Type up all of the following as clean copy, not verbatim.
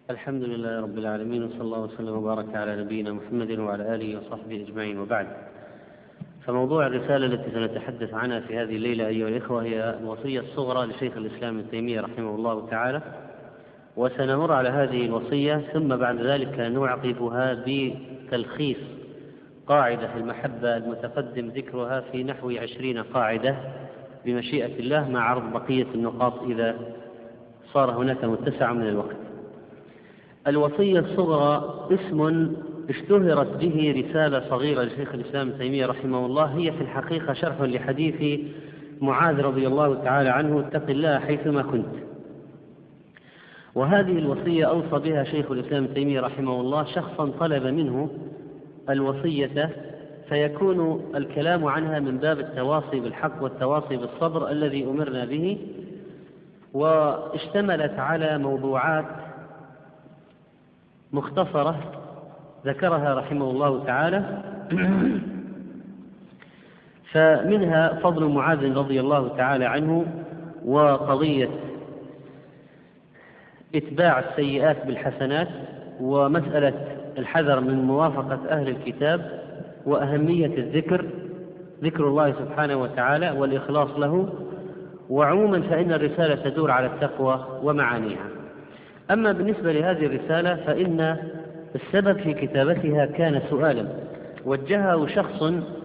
الحمد لله رب العالمين، وصلى الله وسلم وبارك على نبينا محمد وعلى آله وصحبه أجمعين، وبعد. فموضوع الرسالة التي سنتحدث عنها في هذه الليلة أيها الإخوة هي الوصية الصغرى لشيخ الإسلام ابن تيمية رحمه الله تعالى، وسنمر على هذه الوصية ثم بعد ذلك نعقبها بتلخيص قاعدة في المحبة المتقدم ذكرها في نحو 20 قاعدة بمشيئة الله، مع عرض بقية النقاط إذا صار هناك متسع من الوقت. الوصية الصغرى اسم اشتهرت به رسالة صغيرة لشيخ الإسلام ابن تيمية رحمه الله، هي في الحقيقة شرح لحديث معاذ رضي الله تعالى عنه: اتق الله حيثما كنت. وهذه الوصية أوصى بها شيخ الإسلام ابن تيمية رحمه الله شخصا طلب منه الوصية، فيكون الكلام عنها من باب التواصي بالحق والتواصي بالصبر الذي أمرنا به، واشتملت على موضوعات مختصرة ذكرها رحمه الله تعالى، فمنها فضل معاذ رضي الله تعالى عنه، وقضية إتباع السيئات بالحسنات، ومسألة الحذر من موافقة أهل الكتاب، وأهمية ذكر الله سبحانه وتعالى والإخلاص له. وعموما فإن الرسالة تدور على التقوى ومعانيها. أما بالنسبة لهذه الرسالة فإن السبب في كتابتها كان سؤالا وجهه شخص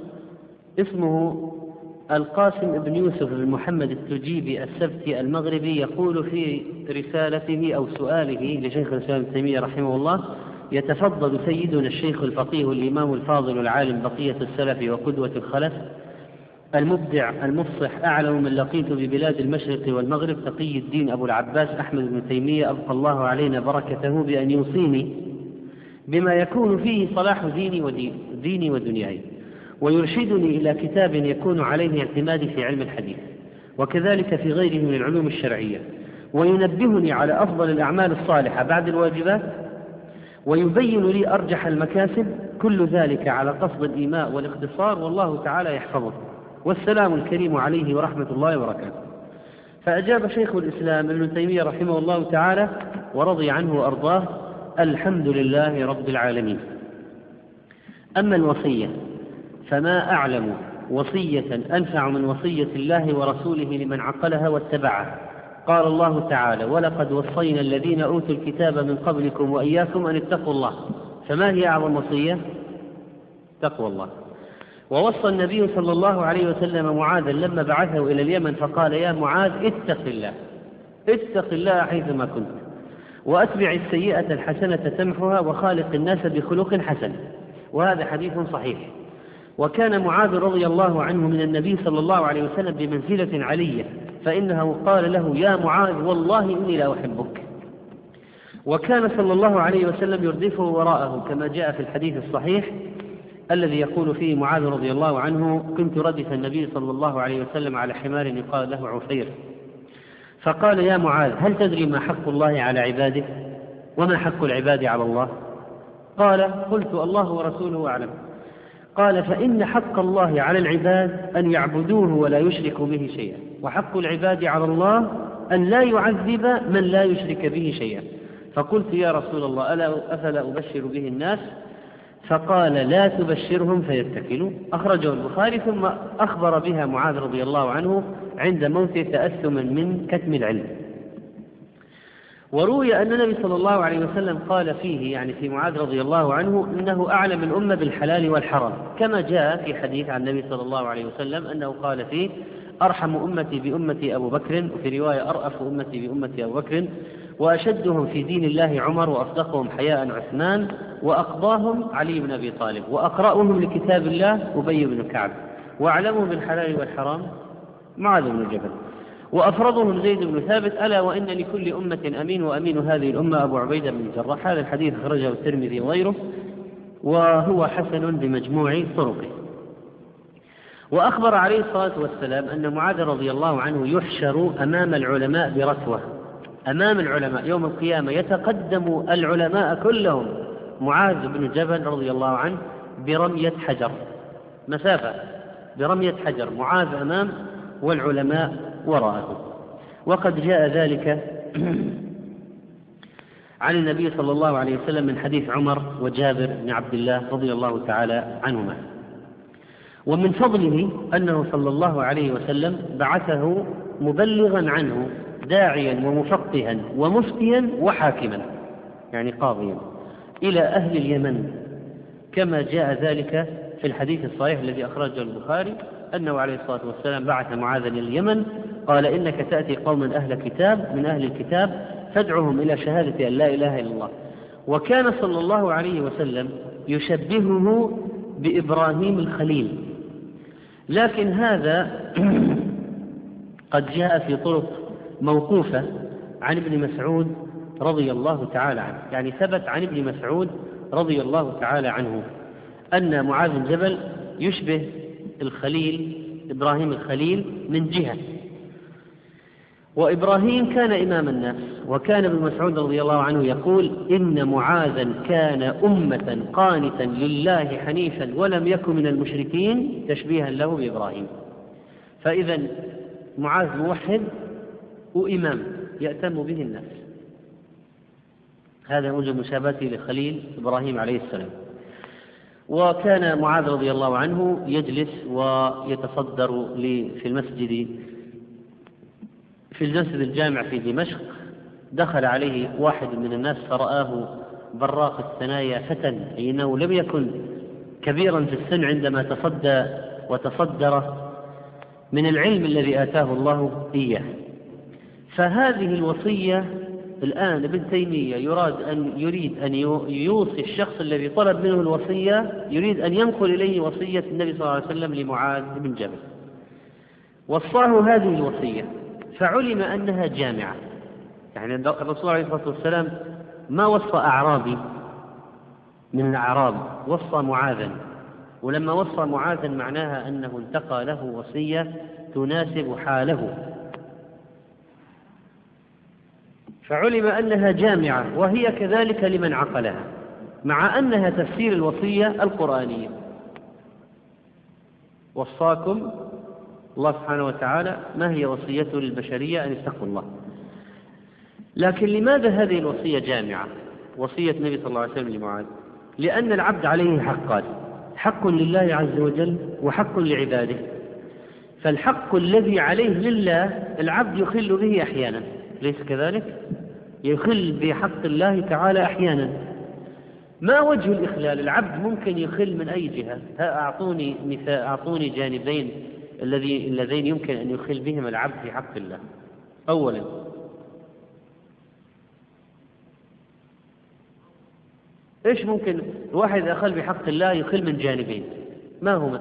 اسمه القاسم بن يوسف بن محمد التجيبي السبتي المغربي، يقول في رسالته أو سؤاله لشيخ الإسلام ابن تيمية رحمه الله: يتفضل سيدنا الشيخ الفقيه الإمام الفاضل العالم بقية السلف وقدوة الخلف المبدع المفصح أعلم من لقيت ببلاد المشرق والمغرب تقي الدين أبو العباس أحمد بن تيمية أبقى الله علينا بركته بأن يوصيني بما يكون فيه صلاح ديني ودنياي، ويرشدني إلى كتاب يكون عليه اعتمادي في علم الحديث وكذلك في غيره من العلوم الشرعية، وينبهني على أفضل الأعمال الصالحة بعد الواجبات، ويبين لي أرجح المكاسب، كل ذلك على قصد الإيماء والاختصار، والله تعالى يحفظه، والسلام الكريم عليه ورحمة الله وبركاته. فأجاب شيخ الإسلام ابن تيمية رحمه الله تعالى ورضي عنه وأرضاه: الحمد لله رب العالمين. أما الوصية فما أعلم وصية أنفع من وصية الله ورسوله لمن عقلها واتبعها. قال الله تعالى: ولقد وصينا الذين أوتوا الكتاب من قبلكم وإياكم أن اتقوا الله. فما هي أعظم وصية؟ تقوى الله. ووصى النبي صلى الله عليه وسلم معاذا لما بعثه إلى اليمن فقال: يا معاذ اتق الله حيثما كنت، وأتبع السيئة الحسنة تمحها، وخالق الناس بخلق حسن. وهذا حديث صحيح. وكان معاذ رضي الله عنه من النبي صلى الله عليه وسلم بمنزلة علية، فإنه قال له: يا معاذ والله إني لا أحبك. وكان صلى الله عليه وسلم يردفه وراءه كما جاء في الحديث الصحيح الذي يقول فيه معاذ رضي الله عنه: كنت ردف النبي صلى الله عليه وسلم على حمار يقال له عفير، فقال: يا معاذ هل تدري ما حق الله على عباده وما حق العباد على الله؟ قال: قلت: الله ورسوله أعلم. قال: فإن حق الله على العباد أن يعبدوه ولا يشركوا به شيئا، وحق العباد على الله أن لا يعذب من لا يشرك به شيئا. فقلت: يا رسول الله أفلا أبشر به الناس؟ فقال: لا تبشرهم فيتكلوا. أخرجه البخاري. ثم أخبر بها معاذ رضي الله عنه عند موته تأثما من كتم العلم. وروي أن النبي صلى الله عليه وسلم قال فيه، يعني في معاذ رضي الله عنه، إنه أعلم الأمة بالحلال والحرام، كما جاء في حديث عن النبي صلى الله عليه وسلم أنه قال فيه: أرحم أمتي بأمتي أبو بكر، وفي رواية: أرأف أمتي بأمتي أبو بكر، وأشدهم في دين الله عمر، وأصدقهم حياء عثمان، وأقضاهم علي بن أبي طالب، وأقرأهم لكتاب الله أبي بن كعب، وأعلمهم بالحلال والحرام معاذ بن جبل، وأفرضهم زيد بن ثابت. ألا وإن لكل أمة أمين، وأمين هذه الأمة أبو عبيدة بن الجراح. هذا الحديث أخرجه الترمذي وغيره، وهو حسن بمجموع طرقه. وأخبر عليه الصلاة والسلام أن معاذ رضي الله عنه يحشر أمام العلماء برتوة، أمام العلماء يوم القيامة يتقدم العلماء كلهم معاذ بن جبل رضي الله عنه برمية حجر، مسافة برمية حجر، معاذ أمام والعلماء وراءه. وقد جاء ذلك عن النبي صلى الله عليه وسلم من حديث عمر وجابر بن عبد الله رضي الله تعالى عنهما. ومن فضله أنه صلى الله عليه وسلم بعثه مبلغا عنه داعيا ومفقها ومفتيا وحاكما، يعني قاضيا، إلى أهل اليمن، كما جاء ذلك في الحديث الصحيح الذي أخرجه البخاري أنه عليه الصلاة والسلام بعث معاذا إلى اليمن، قال: إنك تأتي قوما أهل كتاب من أهل الكتاب فادعهم إلى شهادة أن لا إله إلا الله. وكان صلى الله عليه وسلم يشبهه بإبراهيم الخليل، لكن هذا قد جاء في طرق موقوفة عن ابن مسعود رضي الله تعالى عنه، يعني ثبت عن ابن مسعود رضي الله تعالى عنه أن معاذ بن جبل يشبه الخليل إبراهيم الخليل من جهة. وإبراهيم كان إمام الناس، وكان ابن مسعود رضي الله عنه يقول: إن معاذا كان أمة قانتا لله حنيفا ولم يكن من المشركين، تشبيها له بإبراهيم. فإذا معاذ موحد وإمام يأتم به الناس، هذا وجه مشابهته لخليل إبراهيم عليه السلام. وكان معاذ رضي الله عنه يجلس ويتصدر في المسجد الجامع في دمشق. دخل عليه واحد من الناس فرآه براق الثنايا فتى، أي أنه لم يكن كبيرا في السن عندما تصدى وتصدر من العلم الذي آتاه الله إياه. فهذه الوصية الآن ابن تيمية يريد أن يوصي الشخص الذي طلب منه الوصية، يريد أن ينقل إليه وصية النبي صلى الله عليه وسلم لمعاذ بن جبل. وصاه هذه الوصية فعلم أنها جامعة، يعني الرسول عليه الصلاة والسلام ما وصى أعرابي من الأعراب، وصى معاذا. ولما وصى معاذا معناها أنه انتقى له وصية تناسب حاله، فعلم أنها جامعة، وهي كذلك لمن عقلها، مع أنها تفسير الوصية القرآنية. وصاكم الله سبحانه وتعالى ما هي وصيته للبشرية؟ أن اتقوا الله. لكن لماذا هذه الوصية جامعة، وصية النبي صلى الله عليه وسلم لمعاذ؟ لأن العبد عليه حقان: حق لله عز وجل وحق لعباده. فالحق الذي عليه لله العبد يخل به أحيانا، ليس كذلك؟ يخل بحق الله تعالى أحيانا. ما وجه الإخلال؟ العبد ممكن يخل من أي جهة. أعطوني مثال، أعطوني جانبين اللذين يمكن أن يخل بهم العبد في حق الله. أولا، إيش ممكن الواحد أخل بحق الله يخل من جانبين؟ ما هما؟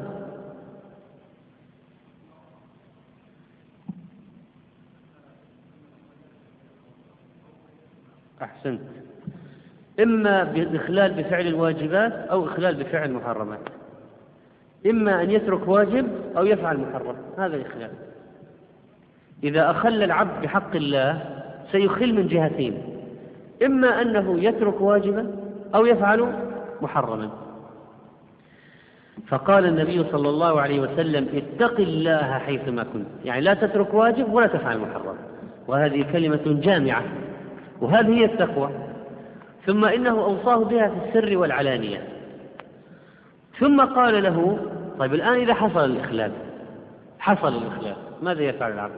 أحسنت. إما بالإخلال بفعل الواجبات أو إخلال بفعل المحرمات، إما أن يترك واجب أو يفعل محرم، هذا الإخلال. إذا أخل العبد بحق الله سيخل من جهتين: إما أنه يترك واجبا أو يفعل محرما. فقال النبي صلى الله عليه وسلم: اتق الله حيثما كنت، يعني لا تترك واجب ولا تفعل محرم. وهذه كلمة جامعة، وهذه هي التقوى. ثم إنه أوصاه بها في السر والعلانية. ثم قال له: طيب الآن إذا حصل الإخلال ماذا يفعل العبد؟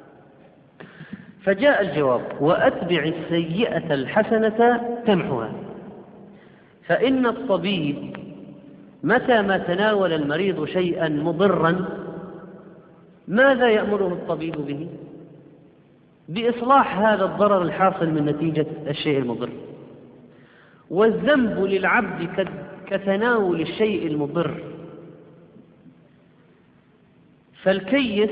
فجاء الجواب: وأتبع السيئة الحسنة تمحها. فإن الطبيب متى ما تناول المريض شيئا مضرا ماذا يأمره الطبيب به؟ بإصلاح هذا الضرر الحاصل من نتيجة الشيء المضر. والذنب للعبد كتناول الشيء المضر. فالكيس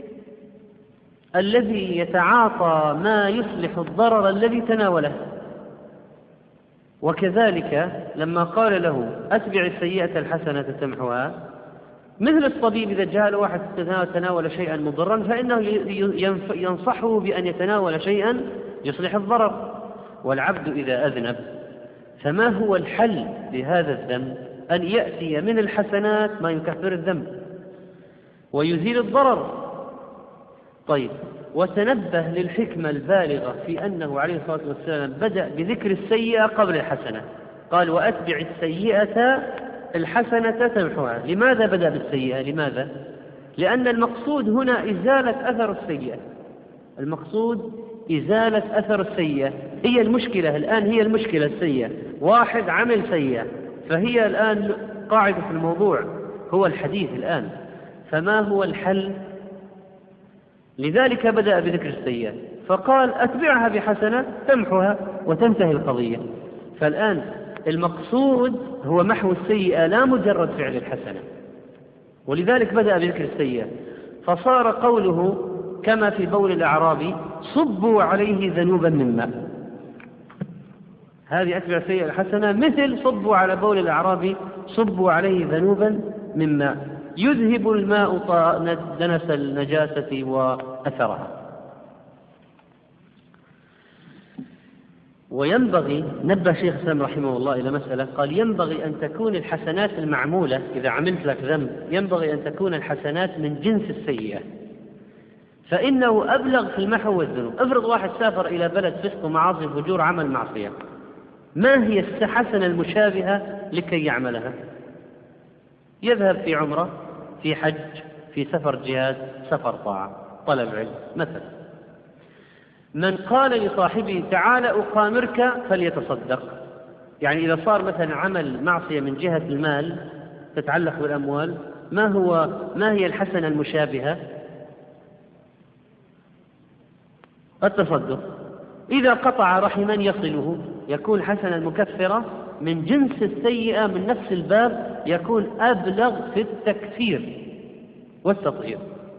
الذي يتعاطى ما يصلح الضرر الذي تناوله. وكذلك لما قال له: أتبع السيئة الحسنة تمحها، مثل الطبيب إذا جاء له واحد تناول شيئا مضرا فإنه ينصحه بأن يتناول شيئا يصلح الضرر. والعبد إذا أذنب فما هو الحل لهذا الذنب؟ أن يأتي من الحسنات ما يكفر الذنب ويزيل الضرر. طيب، وتنبه للحكمة البالغة في أنه عليه الصلاة والسلام بدأ بذكر السيئة قبل الحسنة. قال وأتبع السيئة الحسنة تمحوها. لماذا بدأ بالسيئة؟ لماذا؟ لأن المقصود هنا إزالة أثر السيئة. المقصود إزالة أثر السيئة. هي المشكلة الآن، هي المشكلة السيئة. واحد عمل سيئة، فهي الآن قاعدة في الموضوع هو الحديث الآن. فما هو الحل؟ لذلك بدأ بذكر السيئة، فقال أتبعها بحسنة تمحوها وتنتهي القضية. فالآن المقصود هو محو السيئة لا مجرد فعل الحسنة، ولذلك بدأ بذكر السيئة. فصار قوله كما في بول الأعرابي صبوا عليه ذنوبا من ماء. هذه أتبع السيئة الحسنة مثل صبوا على بول الأعرابي صبوا عليه ذنوبا من ماء يذهب الماء دنس النجاسة وأثرها. وينبغي، نبه شيخ الإسلام رحمه الله إلى مسألة، قال ينبغي أن تكون الحسنات المعمولة إذا عملت لك ذنب ينبغي أن تكون الحسنات من جنس السيئة، فإنه أبلغ في المحو والذنوب. افرض واحد سافر إلى بلد فسق ومعاصي وفجور عمل معصية، ما هي الحسنة المشابهة لكي يعملها؟ يذهب في عمرة، في حج، في سفر جهاد، سفر طاعة، طلب علم مثلا. من قال لصاحبه تعال أقامرك فليتصدق، يعني إذا صار مثلا عمل معصية من جهة المال تتعلق بالأموال، ما هي الحسنة المشابهة؟ التصدق. إذا قطع رحما يصله يكون حسنة مكفرة من جنس السيئة من نفس الباب، يكون أبلغ في التكفير والتطهير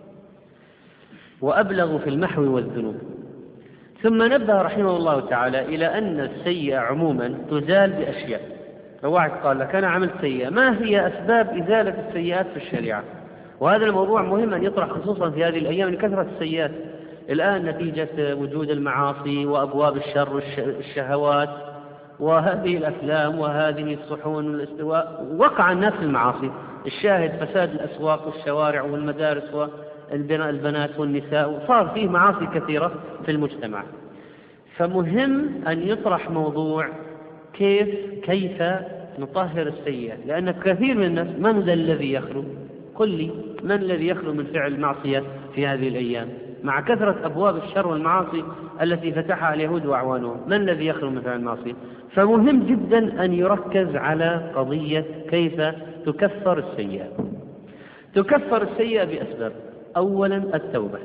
وأبلغ في المحو والذنوب. ثم نبه رحمه الله تعالى إلى أن السيئة عموما تزال بأشياء. لو واحد قال لك أنا عملت سيئة، ما هي أسباب إزالة السيئات في الشريعة؟ وهذا الموضوع مهم أن يطرح خصوصا في هذه الأيام لكثرة السيئات الآن نتيجة وجود المعاصي وأبواب الشر والشهوات وهذه الأفلام وهذه الصحون والاستواء. وقع الناس في المعاصي، الشاهد فساد الأسواق والشوارع والمدارس والبنات والنساء، وصار فيه معاصي كثيرة في المجتمع. فمهم أن يطرح موضوع كيف نطهر السيئة، لأن كثير من الناس من ذا الذي يخلو؟ قل لي من الذي يخلو من فعل المعصية في هذه الأيام مع كثرة أبواب الشر والمعاصي التي فتحها اليهود وأعوانهم؟ من الذي يخلو من فعل المعصية؟ فمهم جدا أن يركز على قضية كيف تكفر السيئة. تكفر السيئة بأسباب: أولا التوبة،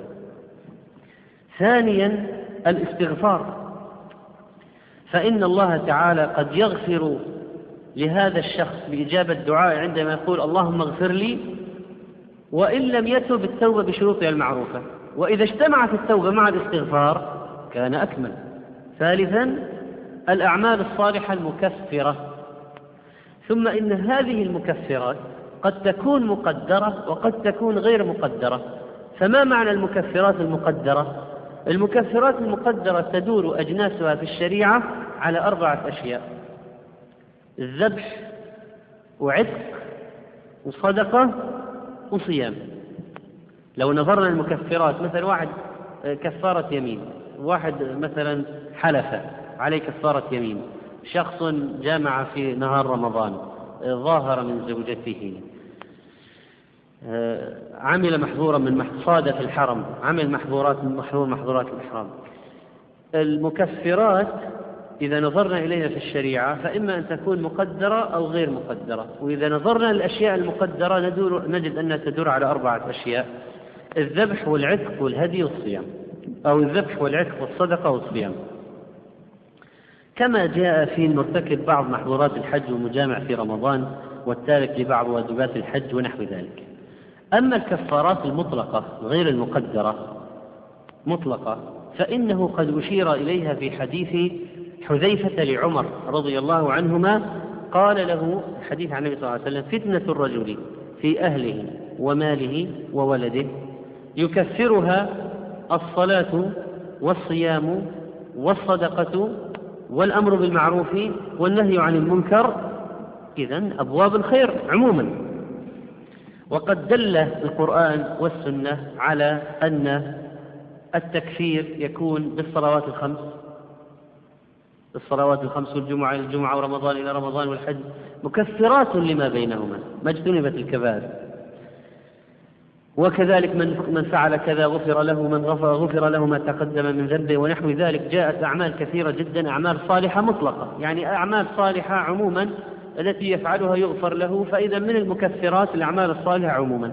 ثانيا الاستغفار، فإن الله تعالى قد يغفر لهذا الشخص بإجابة الدعاء عندما يقول اللهم اغفر لي، وإن لم يتب التوبة بشروطها المعروفة، وإذا اجتمعت التوبة مع الاستغفار كان أكمل. ثالثا الأعمال الصالحة المكفرة. ثم إن هذه المكفرات قد تكون مقدرة وقد تكون غير مقدرة. فما معنى المكفرات المقدرة؟ المكفرات المقدرة تدور أجناسها في الشريعة على 4 أشياء: الذبح وعتق وصدقة وصيام. لو نظرنا المكفرات، مثلا واحد كفارة يمين، واحد مثلا حلف عليه كفارة يمين، شخص جامع في نهار رمضان، ظاهر من زوجته، عمل محظورا من صادف الحرم، عمل محظورات الإحرام. المكفرات إذا نظرنا إليها في الشريعة فإما أن تكون مقدرة أو غير مقدرة. وإذا نظرنا للأشياء المقدرة نجد أنها تدور على 4 أشياء: الذبح والعتق والهدي والصيام، أو الذبح والعتق والصدقة والصيام، كما جاء في المرتكب بعض محظورات الحج والمجامع في رمضان والتارك لبعض واجبات الحج ونحو ذلك. أما الكفارات المطلقة غير المقدرة مطلقة فإنه قد أشير إليها في حديث حذيفة لعمر رضي الله عنهما، قال له الحديث عن النبي صلى الله عليه وسلم: فتنة الرجل في أهله وماله وولده يكفرها الصلاة والصيام والصدقة والأمر بالمعروف والنهي عن المنكر. إذن أبواب الخير عموما. وقد دل القرآن والسنة على أن التكفير يكون بالصلوات الخمس والجمعة إلى الجمعة ورمضان إلى رمضان والحج مكفرات لما بينهما ما اجتنبت الكبائر. وكذلك من فعل كذا غفر له، من غفر له ما تقدم من ذنبه ونحو ذلك. جاءت أعمال كثيرة جدا، أعمال صالحة مطلقة، يعني أعمال صالحة عموما التي يفعلها يغفر له، فإذا من المكفرات الأعمال الصالحة عموما.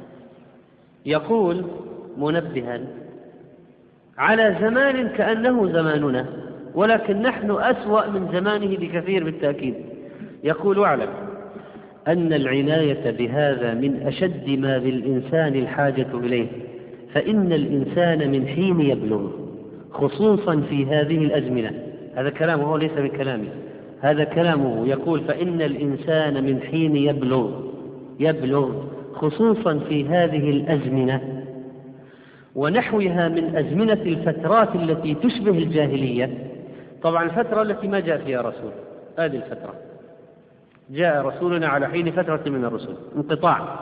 يقول منبها على زمان كأنه زماننا، ولكن نحن أسوأ من زمانه بكثير بالتأكيد. يقول واعلم أن العناية بهذا من أشد ما بالإنسان الحاجة إليه، فإن الإنسان من حين يبلغ خصوصا في هذه الأزمنة، هذا كلامه هو ليس من كلامي، هذا كلامه، يقول فإن الإنسان من حين يبلغ خصوصا في هذه الأزمنة ونحوها من أزمنة الفترات التي تشبه الجاهلية. طبعا الفترة التي ما جاء فيها رسول، هذه الفترة جاء رسولنا على حين فترة من الرسل، انقطاع.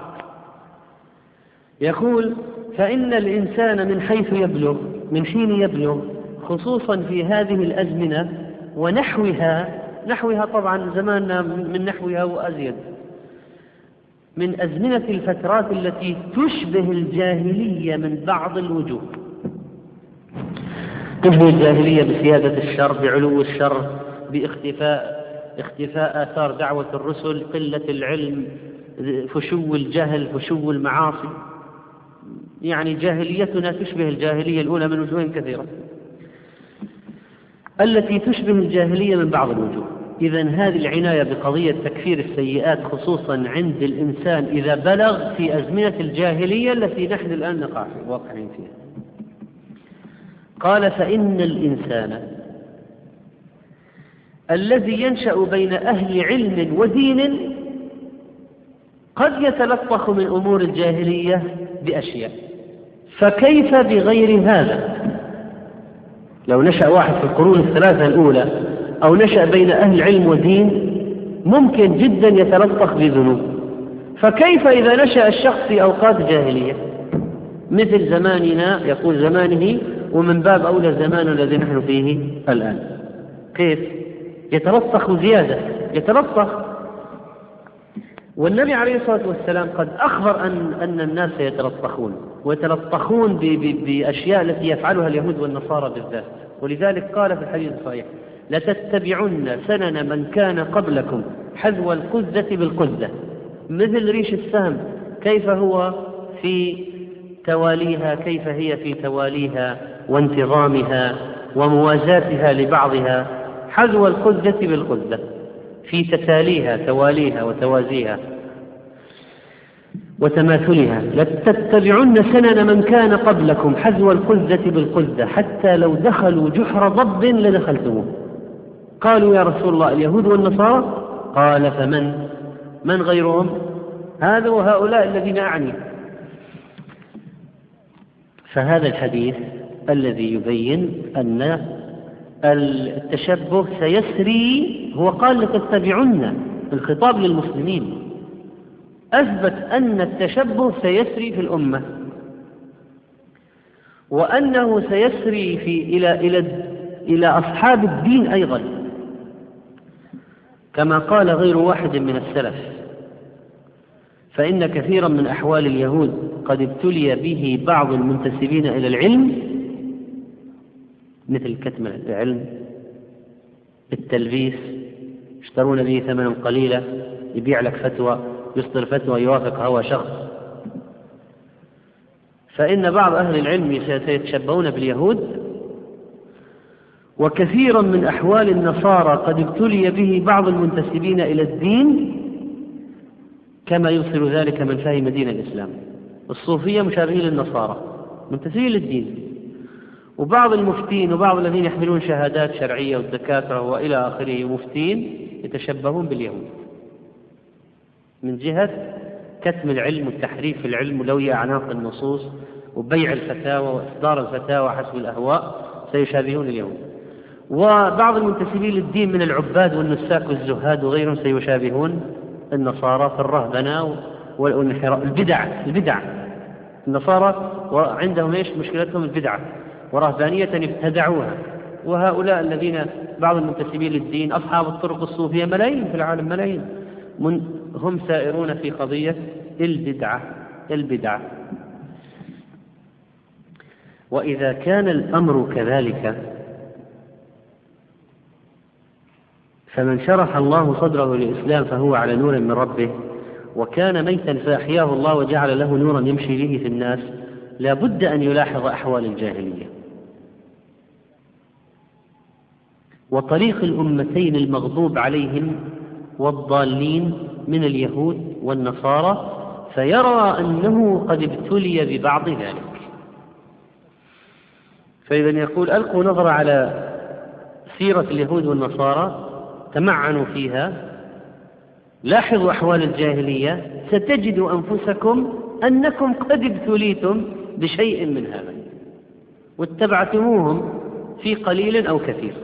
يقول فإن الإنسان من حين يبلغ خصوصا في هذه الأزمنة ونحوها طبعا زماننا من نحوها وأزيد، من أزمنة الفترات التي تشبه الجاهلية من بعض الوجوه. تشبه الجاهلية بسيادة الشر، بعلو الشر، باختفاء آثار دعوة الرسل، قلة العلم، فشو الجهل، فشو المعاصي. يعني جاهليتنا تشبه الجاهلية الأولى من وجوه كثيرة، التي تشبه الجاهلية من بعض الوجوه. إذن هذه العناية بقضية تكفير السيئات خصوصا عند الإنسان إذا بلغ في أزمنة الجاهلية التي نحن الآن نقع واقعين فيها. قال فإن الإنسان الذي ينشأ بين أهل علم ودين قد يتلطخ من أمور الجاهلية بأشياء، فكيف بغير هذا؟ لو نشأ واحد في القرون الثلاثة الأولى أو نشأ بين أهل علم ودين ممكن جدا يتلطخ بذنوب، فكيف إذا نشأ الشخص في أوقات جاهلية مثل زماننا، يقول زمانه، ومن باب أولى زمان الذي نحن فيه الآن، كيف يتلطخ زيادة، يتلطخ. والنبي عليه الصلاة والسلام قد أخبر أن الناس يتلطخون بأشياء التي يفعلها اليهود والنصارى بالذات. ولذلك قال في الحديث الصحيح لتتبعن سنن من كان قبلكم حذو القذة بالقذة، مثل ريش السهم كيف هو في تواليها، كيف هي في تواليها وانتظامها وموازاتها لبعضها، حذو القذة بالقذة في تتاليها، تواليها وتوازيها وتماثلها. لتتبعن سنن من كان قبلكم حذو القذة بالقذة حتى لو دخلوا جحر ضب لدخلتموه. قالوا يا رسول الله اليهود والنصارى؟ قال من غيرهم؟ هذا وهؤلاء الذين أعني. فهذا الحديث الذي يبين أن التشبه سيسري، هو قال لتتبعن، الخطاب للمسلمين، أثبت أن التشبه سيسري في الأمة، وأنه سيسري إلى أصحاب الدين أيضا، كما قال غير واحد من السلف. فإن كثيرا من أحوال اليهود قد ابتلي به بعض المنتسبين إلى العلم، مثل كتم العلم، التلبيس، يشترون به ثمنا قليلا، يبيع لك فتوى، يصدر فتوى يوافق هوى شخص. فإن بعض أهل العلم سيتشبهون باليهود، وكثيرا من أحوال النصارى قد ابتلي به بعض المنتسبين إلى الدين، كما يوصل ذلك من فهم دين الإسلام. الصوفية مشابهين للنصارى منتسبين للدين، وبعض المفتين وبعض الذين يحملون شهادات شرعية والدكاترة وإلى آخره مفتين يتشبهون باليهود من جهة كتم العلم والتحريف العلم ولوي أعناق النصوص وبيع الفتاوى وإصدار الفتاوى حسب الأهواء، سيشابهون اليهود. وبعض المنتسبين للدين من العباد والنساك والزهاد وغيرهم سيشابهون النصارى في الرهبنة والانحراف، البدع. النصارى وعندهم إيش مشكلتهم؟ البدعة ورهبانية ابتدعوها. وهؤلاء الذين بعض المنتسبين للدين أصحاب الطرق الصوفية ملايين في العالم، ملايين، هم سائرون في قضية البدعة. وإذا كان الأمر كذلك فمن شرح الله صدره للإسلام فهو على نور من ربه، وكان ميتا فأحياه الله وجعل له نورا يمشي به في الناس، لا بد أن يلاحظ أحوال الجاهلية وطريق الأمتين المغضوب عليهم والضالين من اليهود والنصارى، فيرى أنه قد ابتلي ببعض ذلك. فإذا يقول ألقوا نظرة على سيرة اليهود والنصارى، تمعنوا فيها، لاحظوا أحوال الجاهلية، ستجدوا أنفسكم أنكم قد ابتليتم بشيء من هذا واتبعتموهم في قليل أو كثير.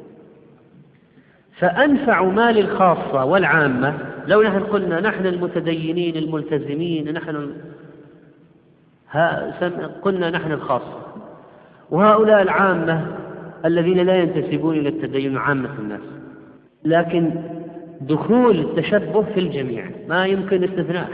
فأنفع ما للخاصة والعامة، لو نحن قلنا نحن المتدينين الملتزمين قلنا نحن الخاصة، وهؤلاء العامة الذين لا ينتسبون إلى التدين عامة الناس، لكن دخول التشبه في الجميع ما يمكن استثناء.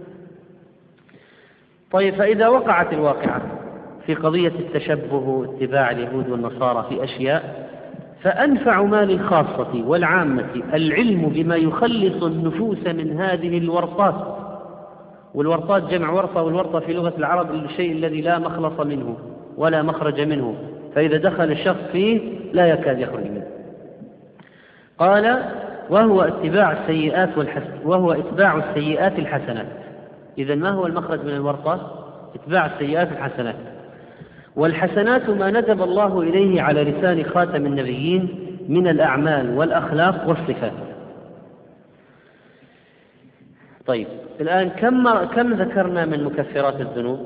طيب، فإذا وقعت الواقعة في قضية التشبه واتباع اليهود والنصارى في أشياء، فأنفع ما للخاصة والعامة العلم بما يخلص النفوس من هذه الورطات. والورطات جمع ورطة، والورطة في لغة العرب الشيء الذي لا مخلص منه ولا مخرج منه، فإذا دخل الشخص فيه لا يكاد يخرج منه. قال وهو اتباع السيئات الحسنات. إذن ما هو المخرج من الورطة؟ اتباع السيئات الحسنات. والحسنات ما ندب الله إليه على لسان خاتم النبيين من الأعمال والأخلاق والصفات. طيب، الآن كم ذكرنا من مكفرات الذنوب؟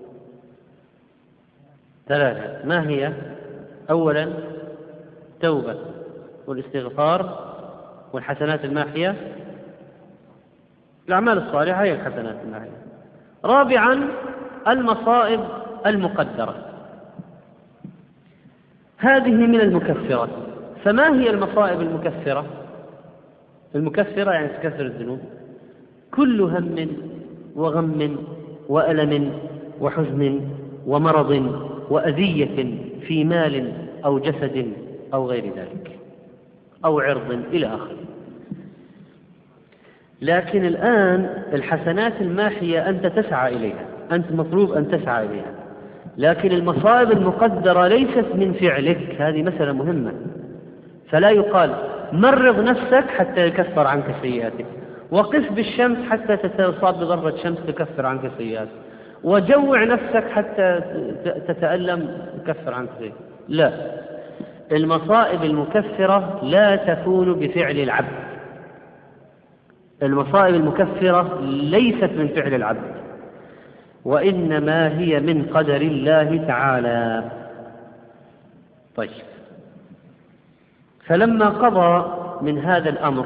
3. ما هي؟ أولا توبة والاستغفار والحسنات الماحية، الأعمال الصالحة هي الحسنات الماحية. رابعا المصائب المقدرة، هذه من المكفرات. فما هي المصائب المكفرة؟ المكفرة يعني تكفر الذنوب: كل هم وغم وألم وحزن ومرض وأذية في مال أو جسد أو غير ذلك أو عرض إلى آخره. لكن الآن الحسنات الماحية أنت تسعى إليها، أنت مطلوب أن تسعى إليها، لكن المصائب المقدرة ليست من فعلك، هذه مسألة مهمة. فلا يقال مرض نفسك حتى يكفر عنك سيئاتك، وقف بالشمس حتى تصاب بضربة شمس تكفر عنك سيئاتك، وجوع نفسك حتى تتألم تكفر عنك سيئاتك. لا، المصائب المكفرة لا تكون بفعل العبد، المصائب المكفرة ليست من فعل العبد، وإنما هي من قدر الله تعالى. طيب، فلما قضى من هذا الأمر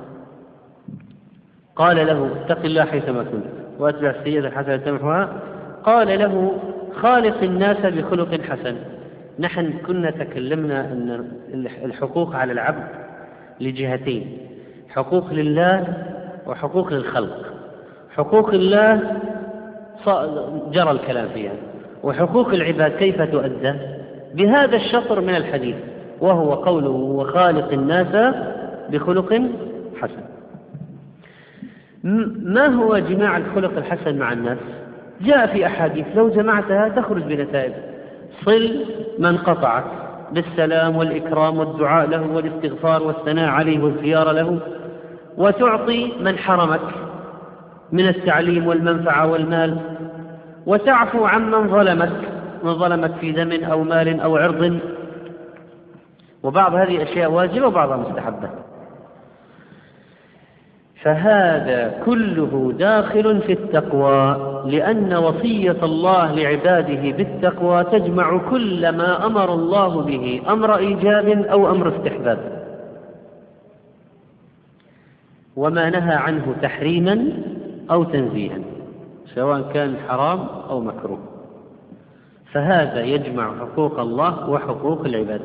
قال له اتق الله حيثما كنت واتبع السيئة الحسنة تمحها. قال له خالق الناس بخلق حسن. نحن كنا تكلمنا أن الحقوق على العبد لجهتين: حقوق لله وحقوق للخلق. حقوق الله جرى الكلام فيها، وحقوق العباد كيف تؤدى؟ بهذا الشطر من الحديث، وهو قوله وخالق الناس بخلق حسن. ما هو جماع الخلق الحسن مع الناس؟ جاء في أحاديث لو جمعتها تخرج بنتائج: صل من قطعك بالسلام والإكرام والدعاء له والاستغفار والثناء عليه والزيارة له، وتعطي من حرمك من التعليم والمنفعة والمال، وتعفو عن من ظلمك في دم أو مال أو عرض. وبعض هذه أشياء واجبة وبعضها مستحبة. فهذا كله داخل في التقوى، لأن وصية الله لعباده بالتقوى تجمع كل ما أمر الله به، أمر إيجاب أو أمر استحباب، وما نهى عنه تحريما أو تنزيها. سواء كان حرام أو مكروه. فهذا يجمع حقوق الله وحقوق العباد.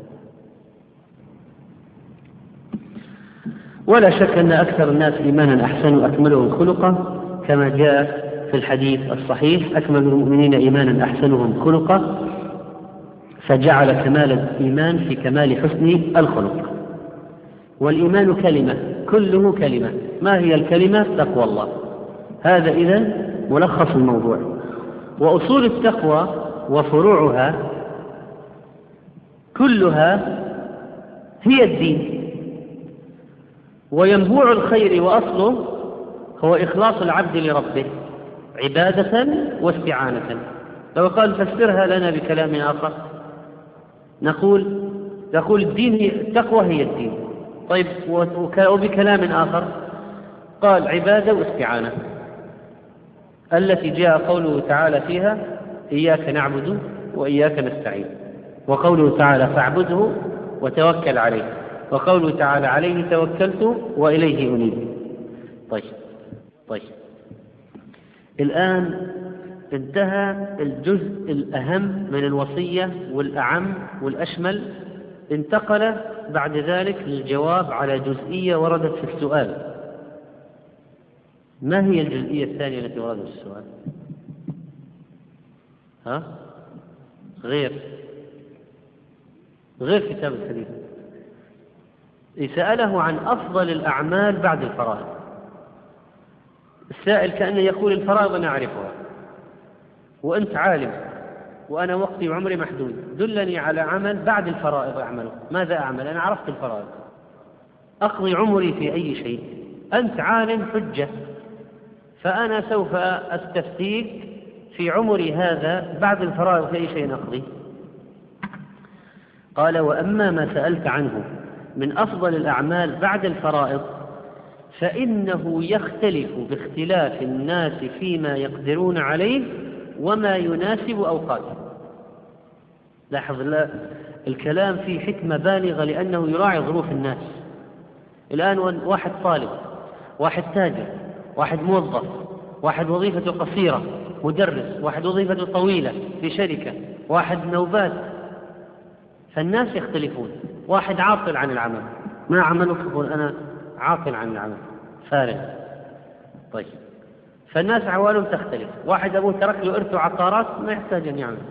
ولا شك أن أكثر الناس إيمانا أحسن وأكملهم خلقا، كما جاء في الحديث الصحيح: أكمل المؤمنين إيمانا أحسنهم خلقا، فجعل كمال الإيمان في كمال حسن الخلق. والإيمان كلمة، كله كلمة. ما هي الكلمة؟ تقوى الله. هذا إذن ملخص الموضوع. وأصول التقوى وفروعها كلها هي الدين. وينبوع الخير وأصله هو إخلاص العبد لربه عبادة واستعانة. لو قال فسرها لنا بكلام آخر نقول الدين التقوى هي الدين. طيب، وبكلام آخر قال عبادة واستعانة، التي جاء قوله تعالى فيها: إياك نعبد وإياك نستعين، وقوله تعالى: فاعبده وتوكل عليه، وقوله تعالى: عليه توكلت وإليه أنيب. طيب الآن انتهى الجزء الأهم من الوصية والأعم والأشمل. انتقل بعد ذلك للجواب على جزئية وردت في السؤال. ما هي الجزئية الثانية التي وردت في السؤال؟ غير كتاب الحديث. سأله عن أفضل الأعمال بعد الفرائض. السائل كأنه يقول: الفرائض أنا أعرفها وأنت عالم وأنا وقتي وعمري محدود، دلني على عمل بعد الفرائض أعمله. ماذا أعمل؟ أنا عرفت الفرائض، أقضي عمري في أي شيء. أنت عالم حجة، فأنا سوف أستفتيك في عمري هذا بعد الفرائض في أي شيء أقضي. قال: وأما ما سألت عنه من أفضل الأعمال بعد الفرائض فإنه يختلف باختلاف الناس فيما يقدرون عليه وما يناسب أوقاته. لاحظ الكلام فيه حكمة بالغة، لأنه يراعي ظروف الناس. الآن واحد طالب، واحد تاجر، واحد موظف، واحد وظيفته قصيرة مدرس، واحد وظيفته طويلة في شركة، واحد نوبات. فالناس يختلفون. واحد عاطل عن العمل، ما عملك؟ يقول: أنا عاطل عن العمل، فارغ. طيب، فالناس عوالم تختلف. واحد أبوه ترك له إرث وعقارات، ما يحتاج أن يعمل.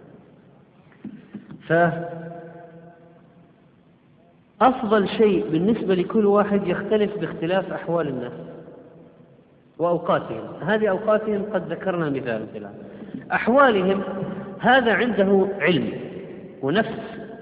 فأفضل شيء بالنسبة لكل واحد يختلف باختلاف أحوال الناس وأوقاتهم. هذه أوقاتهم قد ذكرنا مثال الآن. أحوالهم: هذا عنده علم ونفس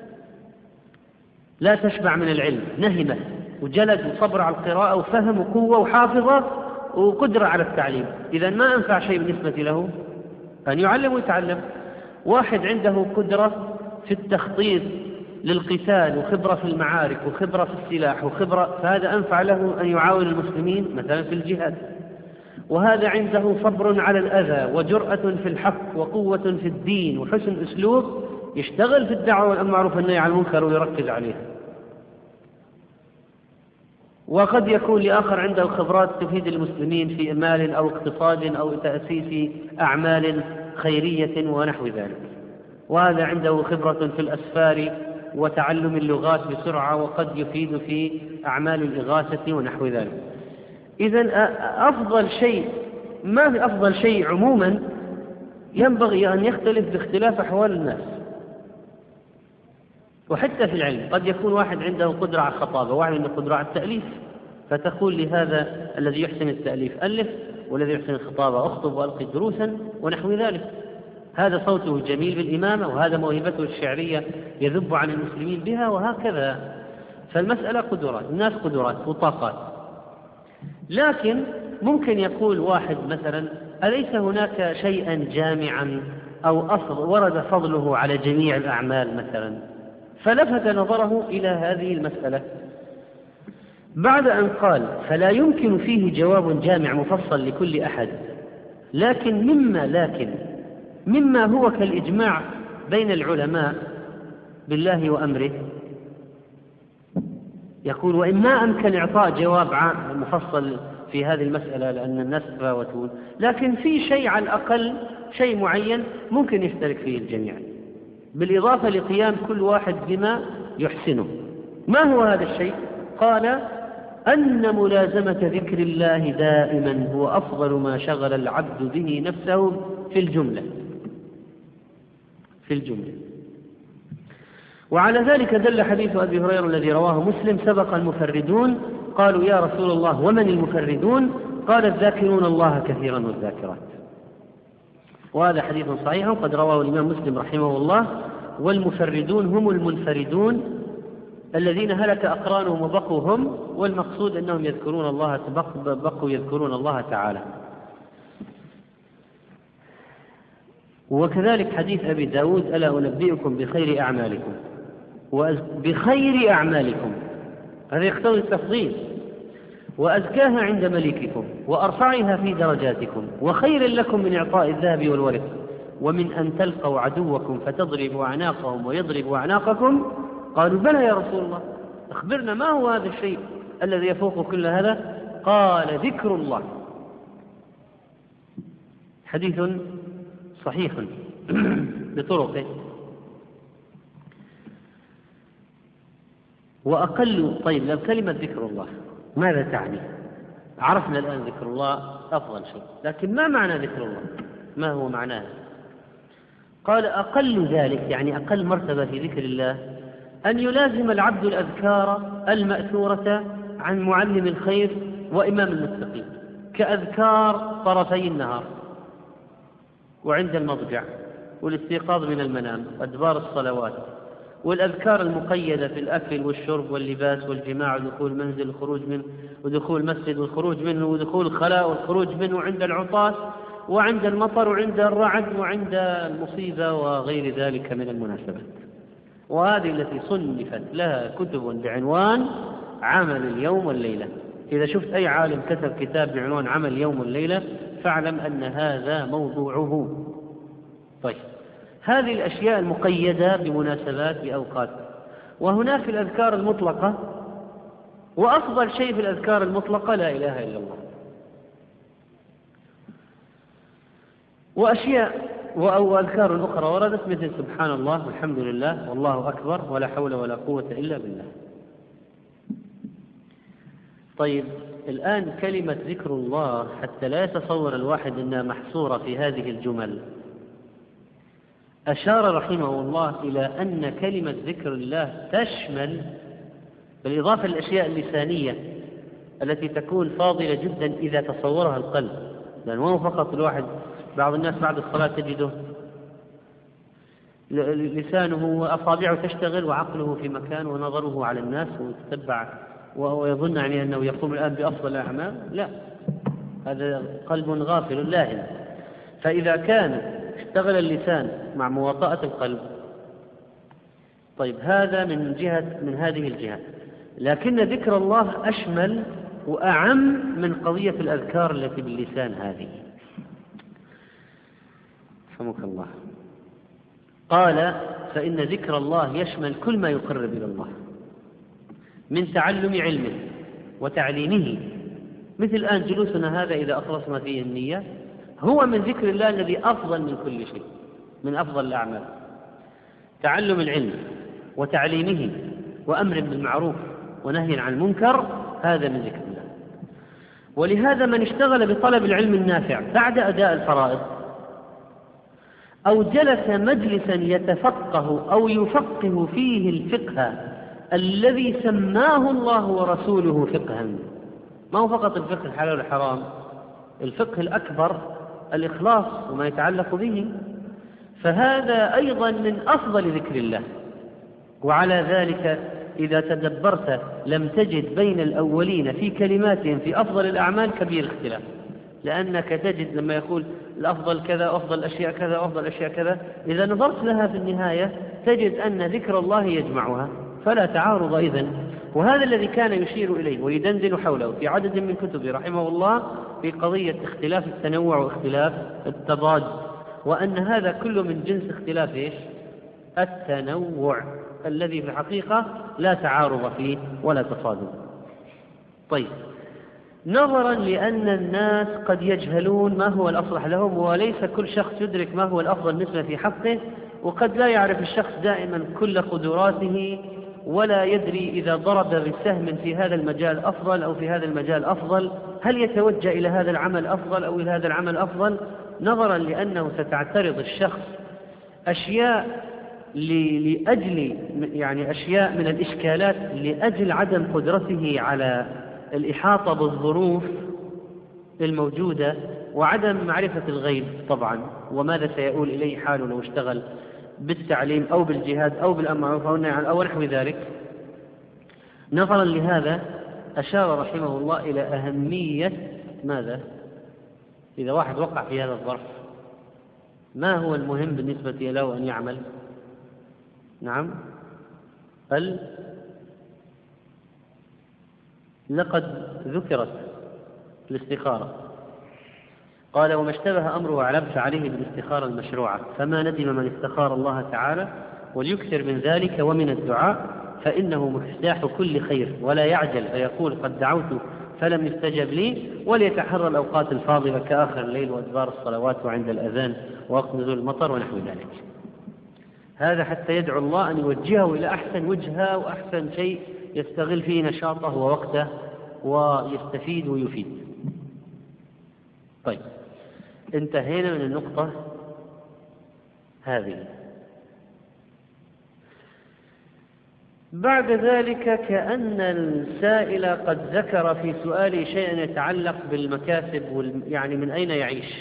لا تشبع من العلم، نهمة وجلد وصبر على القراءة وفهم وقوة وحافظة وقدرة على التعليم. إذا ما أنفع شيء بالنسبة له أن يعلم ويتعلم. واحد عنده قدرة في التخطيط للقتال وخبرة في المعارك وخبرة في السلاح وخبرة، فهذا أنفع له أن يعاون المسلمين مثلا في الجهاد. وهذا عنده صبر على الأذى وجرأة في الحق وقوة في الدين وحسن أسلوب، يشتغل في الدعوة والأمر بالمعروف والنهي عن المنكر ويركز عليه. وقد يكون لآخر عنده خبرات تفيد المسلمين في مال أو اقتصاد أو تأسيس أعمال خيرية ونحو ذلك. وهذا عنده خبرة في الأسفار وتعلم اللغات بسرعة، وقد يفيد في أعمال الإغاثة ونحو ذلك. إذن أفضل شيء، ما في أفضل شيء عموما، ينبغي أن يختلف باختلاف أحوال الناس. وحتى في العلم قد يكون واحد عنده قدرة على الخطابة، واحد عنده قدرة على التأليف، فتقول لهذا الذي يحسن التأليف ألف، والذي يحسن الخطابة أخطب وألقي دروسا ونحو ذلك. هذا صوته جميل بالإمامة، وهذا موهبته الشعرية يذب عن المسلمين بها، وهكذا. فالمسألة قدرات، الناس قدرات وطاقات. لكن ممكن يقول واحد مثلا: أليس هناك شيئا جامعا أو ورد فضله على جميع الأعمال مثلا؟ فلفت نظره إلى هذه المسألة بعد أن قال: فلا يمكن فيه جواب جامع مفصل لكل أحد، لكن مما هو كالإجماع بين العلماء بالله وأمره. يقول: وإن ما أمكن إعطاء جواب مفصل في هذه المسألة لأن الناس يتفاوتون، لكن في شيء على الأقل شيء معين ممكن يشترك فيه الجميع، بالإضافة لقيام كل واحد بما يحسنه. ما هو هذا الشيء؟ قال أن ملازمة ذكر الله دائما هو أفضل ما شغل العبد به نفسه في الجملة. وعلى ذلك دل حديث أبي هريرة الذي رواه مسلم: سبق المفردون. قالوا يا رسول الله ومن المفردون؟ قال الذاكرون الله كثيرا والذاكرات. وهذا حديث صحيح قد رواه الإمام مسلم رحمه الله. والمفردون هم المنفردون الذين هلك أقرانهم وبقوا هم، والمقصود أنهم يذكرون الله، بقوا يذكرون الله تعالى. وكذلك حديث أبي داود: ألا أنبئكم بخير أعمالكم بخير أعمالكم، هذا يقتضي التفضيل، وأزكاها عند مليككم، وأرفعها في درجاتكم، وخير لكم من إعطاء الذهب والورق، ومن أن تلقوا عدوكم فتضربوا أعناقهم ويضربوا أعناقكم. قالوا بلى يا رسول الله، أخبرنا ما هو هذا الشيء الذي يفوق كل هذا؟ قال ذكر الله. حديث صحيح بطرقه. وأقل طيب كلمة ذكر الله ماذا تعني؟ عرفنا الآن ذكر الله أفضل شيء، لكن ما معنى ذكر الله؟ ما هو معناه؟ قال أقل ذلك يعني أقل مرتبة في ذكر الله أن يلازم العبد الأذكار المأثورة عن معلم الخير وإمام المتقين، كأذكار طرفي النهار وعند المضجع والاستيقاظ من المنام وأدبار الصلوات، والأذكار المقيدة في الأكل والشرب واللباس والجماع ودخول المنزل والخروج منه ودخول المسجد والخروج منه ودخول الخلاء والخروج منه عند العطاس وعند المطر وعند الرعد وعند المصيبة وغير ذلك من المناسبات. وهذه التي صنفت لها كتب بعنوان عمل اليوم والليلة. إذا شفت أي عالم كتب كتاب بعنوان عمل اليوم والليلة فاعلم أن هذا موضوعه. طيب، هذه الأشياء المقيدة بمناسبات بأوقات. وهناك الأذكار المطلقة، وأفضل شيء في الأذكار المطلقة لا إله إلا الله. وأشياء وأذكار أخرى وردت مثل سبحان الله والحمد لله والله أكبر ولا حول ولا قوة إلا بالله. طيب، الآن كلمة ذكر الله حتى لا يتصور الواحد أنها محصورة في هذه الجمل، أشار رحمه الله إلى أن كلمة ذكر الله تشمل بالإضافة للأشياء اللسانية التي تكون فاضلة جدا إذا تصورها القلب، لأنه مو فقط الواحد. بعض الناس بعد الصلاة تجده لسانه وأصابعه تشتغل وعقله في مكان ونظره على الناس ويتتبع ويظن يعني أنه يقوم الآن بأفضل الأعمال. لا، هذا قلب غافل لاهٍ. فإذا كان اشتغل اللسان مع مواطأة القلب، طيب هذا من هذه الجهة. لكن ذكر الله أشمل وأعم من قضية الأذكار التي باللسان هذه. رحمك الله. قال فإن ذكر الله يشمل كل ما يقرب إلى الله من تعلم علمه وتعليمه، مثل الآن جلوسنا هذا إذا أخلصنا فيه النية هو من ذكر الله الذي أفضل من كل شيء، من أفضل الأعمال. تعلم العلم وتعليمه وأمر بالمعروف ونهي عن المنكر، هذا من ذكر الله. ولهذا من اشتغل بطلب العلم النافع بعد أداء الفرائض أو جلس مجلسا يتفقه أو يفقه فيه الفقه الذي سماه الله ورسوله فقها، ما هو فقط الفقه الحلال والحرام، الفقه الأكبر الإخلاص وما يتعلق به، فهذا أيضا من أفضل ذكر الله. وعلى ذلك إذا تدبرت لم تجد بين الأولين في كلماتهم في أفضل الأعمال كبير اختلاف، لأنك تجد لما يقول الأفضل كذا أفضل أشياء كذا أفضل أشياء كذا، إذا نظرت لها في النهاية تجد أن ذكر الله يجمعها، فلا تعارض إذن. وهذا الذي كان يشير إليه ويدندن حوله في عدد من كتبه رحمه الله في قضية اختلاف التنوع واختلاف التضاد، وأن هذا كله من جنس اختلاف إيش؟ التنوع الذي في الحقيقة لا تعارض فيه ولا تصادم. طيب، نظرا لأن الناس قد يجهلون ما هو الأصلح لهم، وليس كل شخص يدرك ما هو الأفضل بالنسبة في حقه، وقد لا يعرف الشخص دائما كل قدراته، ولا يدري إذا ضرب بسهم في هذا المجال أفضل أو في هذا المجال أفضل، هل يتوجه إلى هذا العمل أفضل أو إلى هذا العمل أفضل، نظرا لأنه ستعترض الشخص أشياء لأجل يعني أشياء من الإشكالات لأجل عدم قدرته على الإحاطة بالظروف الموجودة، وعدم معرفة الغيب طبعا، وماذا سيؤول إليه حاله لو اشتغل بالتعليم أو بالجهاد أو بالأمر بالمعروف أو نحو ذلك. نظرا لهذا أشار رحمه الله إلى أهمية ماذا؟ إذا واحد وقع في هذا الظرف ما هو المهم بالنسبة له أن يعمل؟ نعم، لقد ذكرت الاستخارة. قال: وما اشتبه أمره على فعليه بالاستخارة المشروعة، فما ندم من استخار الله تعالى، وليكثر من ذلك ومن الدعاء، فإنه مفتاح كل خير، ولا يعجل فيقول قد دعوت فلم يستجب لي، وليتحرى الأوقات الفاضلة كآخر الليل وأدبار الصلوات وعند الأذان ووقت نزول المطر ونحو ذلك. هذا حتى يدعو الله أن يوجهه إلى أحسن وجهة وأحسن شيء يستغل فيه نشاطه ووقته ويستفيد ويفيد. طيب، انتهينا من النقطة هذه. بعد ذلك كأن السائل قد ذكر في سؤاله شيئا يتعلق بالمكاسب، يعني من أين يعيش،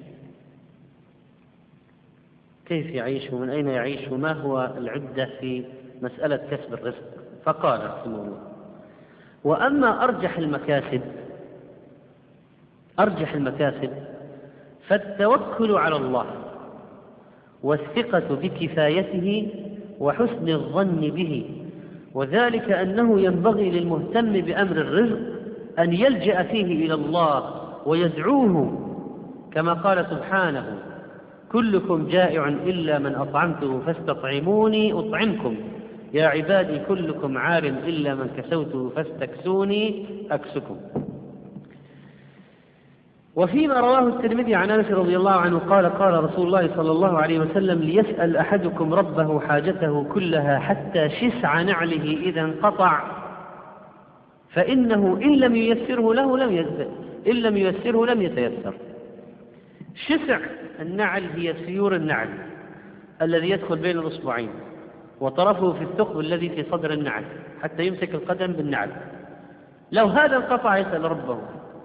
كيف يعيش ومن أين يعيش وما هو العدة في مسألة كسب الرزق. فقال رحمه الله: وأما أرجح المكاسب فالتوكل على الله، والثقة بكفايته، وحسن الظن به، وذلك أنه ينبغي للمهتم بأمر الرزق أن يلجأ فيه إلى الله ويدعوه، كما قال سبحانه: كلكم جائع إلا من أطعمته فاستطعموني أطعمكم، يا عبادي كلكم عار إلا من كسوته فاستكسوني أكسكم. وفيما رواه الترمذي عن أنس رضي الله عنه قال: قال رسول الله صلى الله عليه وسلم: ليسأل أحدكم ربه حاجته كلها حتى شسع نعله إذا انقطع، فإنه إن لم ييسره لم يتيسر. شسع النعل هي سيور النعل الذي يدخل بين الأصبعين، وطرفه في الثقب الذي في صدر النعل حتى يمسك القدم بالنعل. لو هذا انقطع يسأل ربه.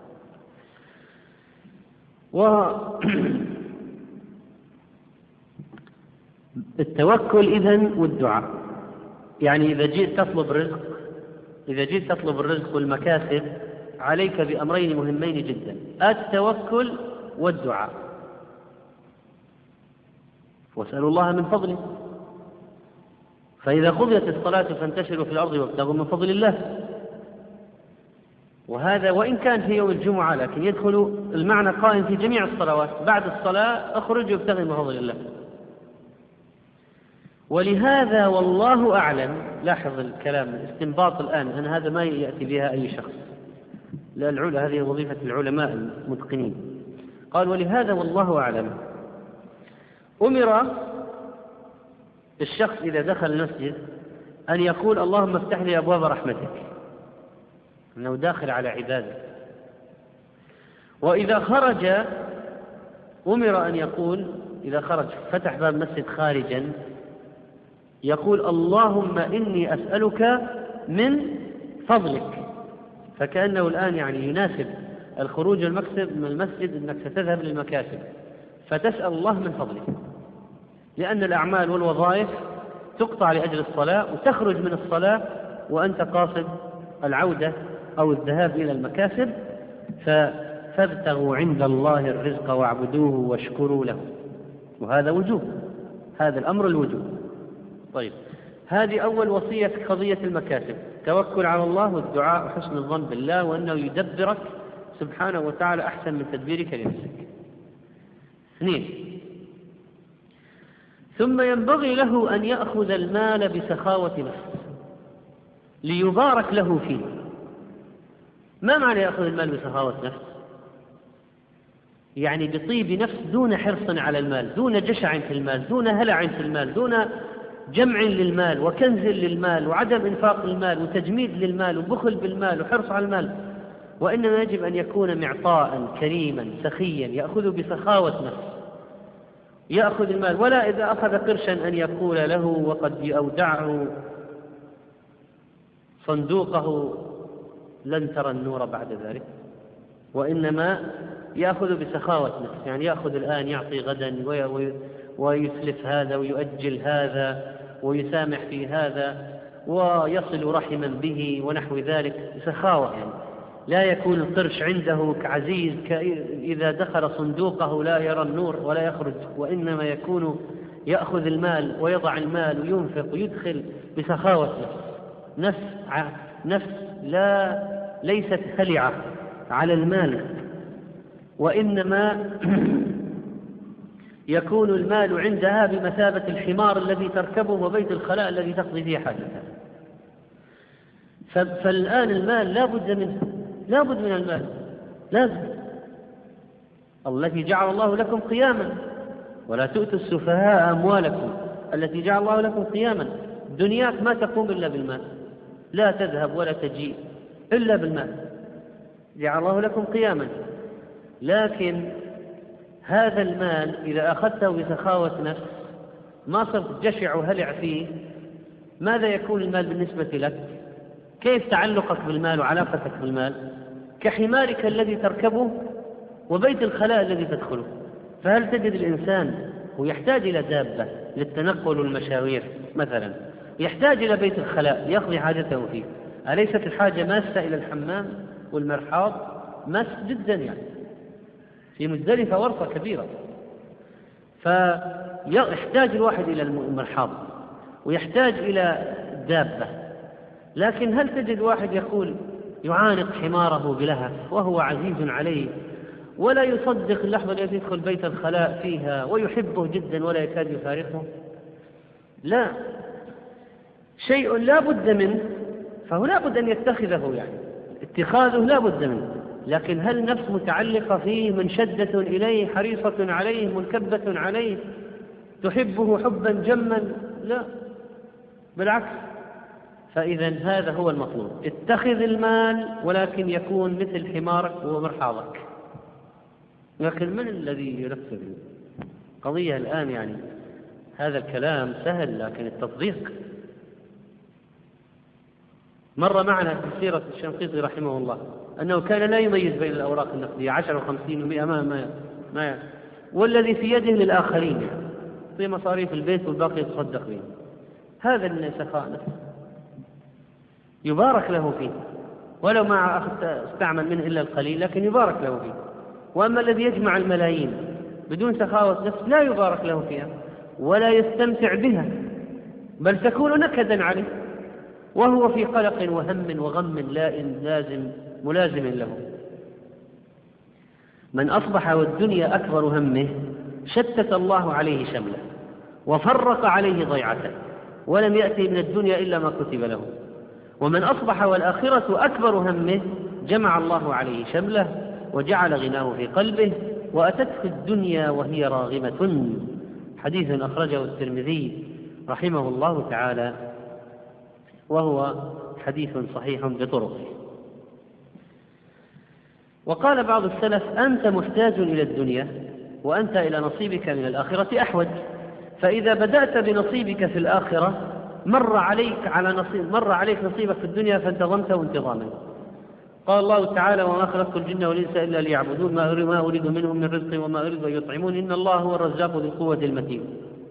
التوكل إذن والدعاء، يعني إذا جئت تطلب الرزق والمكاسب عليك بأمرين مهمين جدا: التوكل والدعاء. واسألوا الله من فضله، فإذا قضيت الصلاة فانتشروا في الأرض وابتغوا من فضل الله. وهذا وإن كان في يوم الجمعة لكن يدخل المعنى قائم في جميع الصلوات. بعد الصلاة اخرج وابتغي من فضل الله. ولهذا والله أعلم، لاحظ الكلام الاستنباط الآن، أن هذا ما يأتي بها أي شخص، لا هذه وظيفة العلماء المتقنين. قال: ولهذا والله أعلم أمر الشخص إذا دخل المسجد أن يقول: اللهم افتح لي أبواب رحمتك، أنه داخل على عبادة. وإذا خرج أمر أن يقول، إذا خرج فتح باب المسجد خارجا، يقول: اللهم إني أسألك من فضلك. فكأنه الآن يعني يناسب الخروج من المسجد أنك ستذهب للمكاسب، فتسأل الله من فضله، لأن الأعمال والوظائف تقطع لأجل الصلاة، وتخرج من الصلاة وأنت قاصد العودة أو الذهاب إلى المكاسب. فابتغوا عند الله الرزق واعبدوه واشكروا له. وهذا وجوب، هذا الأمر الوجوب. طيب، هذه أول وصية في قضية المكاسب: توكل على الله والدعاء وحسن الظن بالله، وأنه يدبرك سبحانه وتعالى أحسن من تدبيرك لنفسك. 2. ثم ينبغي له أن يأخذ المال بسخاوة نفس ليبارك له فيه، ما معنى يأخذ المال بسخاوة نفس؟ يعني بطيب نفس، دون حرص على المال، دون جشع في المال، دون هلع في المال، دون جمع للمال وكنز للمال وعدم إنفاق المال وتجميد للمال وبخل بالمال وحرص على المال، وإنما يجب أن يكون معطاء كريما سخيا يأخذ بسخاوة نفس، يأخذ المال. ولا إذا أخذ قرشا أن يقول له وقد أودعه صندوقه لن ترى النور بعد ذلك، وإنما يأخذ بسخاوة نفس، يعني يأخذ الآن يعطي غدا ويسلف هذا ويؤجل هذا ويسامح في هذا ويصل رحما به ونحو ذلك بسخاوة. يعني لا يكون القرش عنده كعزيز إذا دخل صندوقه لا يرى النور ولا يخرج، وإنما يكون يأخذ المال ويضع المال وينفق ويدخل بسخاوة نفس ليست هلعة على المال، وإنما يكون المال عندها بمثابة الحمار الذي تركبه وبيت الخلاء الذي تقضي فيه حاجتها. فالآن المال لا بد من المال، لازم. التي جعل الله لكم قياما ولا تؤتوا السفهاء أموالكم التي جعل الله لكم قياما. دنياك ما تقوم إلا بالمال، لا تذهب ولا تجيء إلا بالمال، جعل الله لكم قياما. لكن هذا المال إذا أخذته بسخاوة نفس ما صرت جشع وهلع فيه، ماذا يكون المال بالنسبة لك؟ كيف تعلقك بالمال وعلاقتك بالمال؟ كحمارك الذي تركبه وبيت الخلاء الذي تدخله. فهل تجد الإنسان ويحتاج إلى دابة للتنقل والمشاوير مثلا، يحتاج إلى بيت الخلاء ليقضي حاجته فيه، أليست الحاجة ماسة إلى الحمام والمرحاض؟ ماس جدا، يعني في مزدلفة ورطة كبيرة. فيحتاج الواحد إلى المرحاض ويحتاج إلى دابة. لكن هل تجد واحد يقول يعانق حماره بلهف وهو عزيز عليه ولا يصدق اللحظة التي يدخل بيت الخلاء فيها ويحبه جدا ولا يكاد يفارقه؟ لا، شيء لا بد منه، فهو لا بد أن يتخذه، يعني اتخاذه لا بد منه. لكن هل نفس متعلقة فيه منشدة إليه حريصة عليه منكبة عليه تحبه حبا جما؟ لا، بالعكس. فإذا هذا هو المطلوب، اتخذ المال ولكن يكون مثل حمارك ومرحاضك. لكن من الذي ينفذ قضية الآن؟ يعني هذا الكلام سهل لكن التطبيق. مر معنا في سيرة الشنقيطي رحمه الله أنه كان لا يميز بين الأوراق النقدية 10 و50 و100 ما والذي في يده للآخرين، في مصاريف البيت والباقي يتصدق به. هذا من سخاء نفسه يبارك له فيه، ولو ما استعمل منه إلا القليل لكن يبارك له فيه. وأما الذي يجمع الملايين بدون سخاوة نفس لا يبارك له فيها ولا يستمتع بها، بل تكون نكدا عليه وهو في قلق وهم وغم ملازم له. من أصبح والدنيا أكبر همه شتت الله عليه شمله وفرق عليه ضيعته ولم يأتي من الدنيا إلا ما كتب له. ومن أصبح والآخرة أكبر همه جمع الله عليه شمله وجعل غناه في قلبه وأتته الدنيا وهي راغمة. حديث أخرجه الترمذي رحمه الله تعالى، وهو حديث صحيح بطرقه. وقال بعض السلف: أنت محتاج إلى الدنيا وأنت إلى نصيبك من الآخرة أحوج، فإذا بدأت بنصيبك في الآخرة مر عليك نصيبك في الدنيا فانتظمته انتظاما. قال الله تعالى: وما خلقت الجن والإنس إلا ليعبدون ما أريد منهم من رزق وما أريد أن يطعمون إن الله هو الرزاق ذو القوة المتين.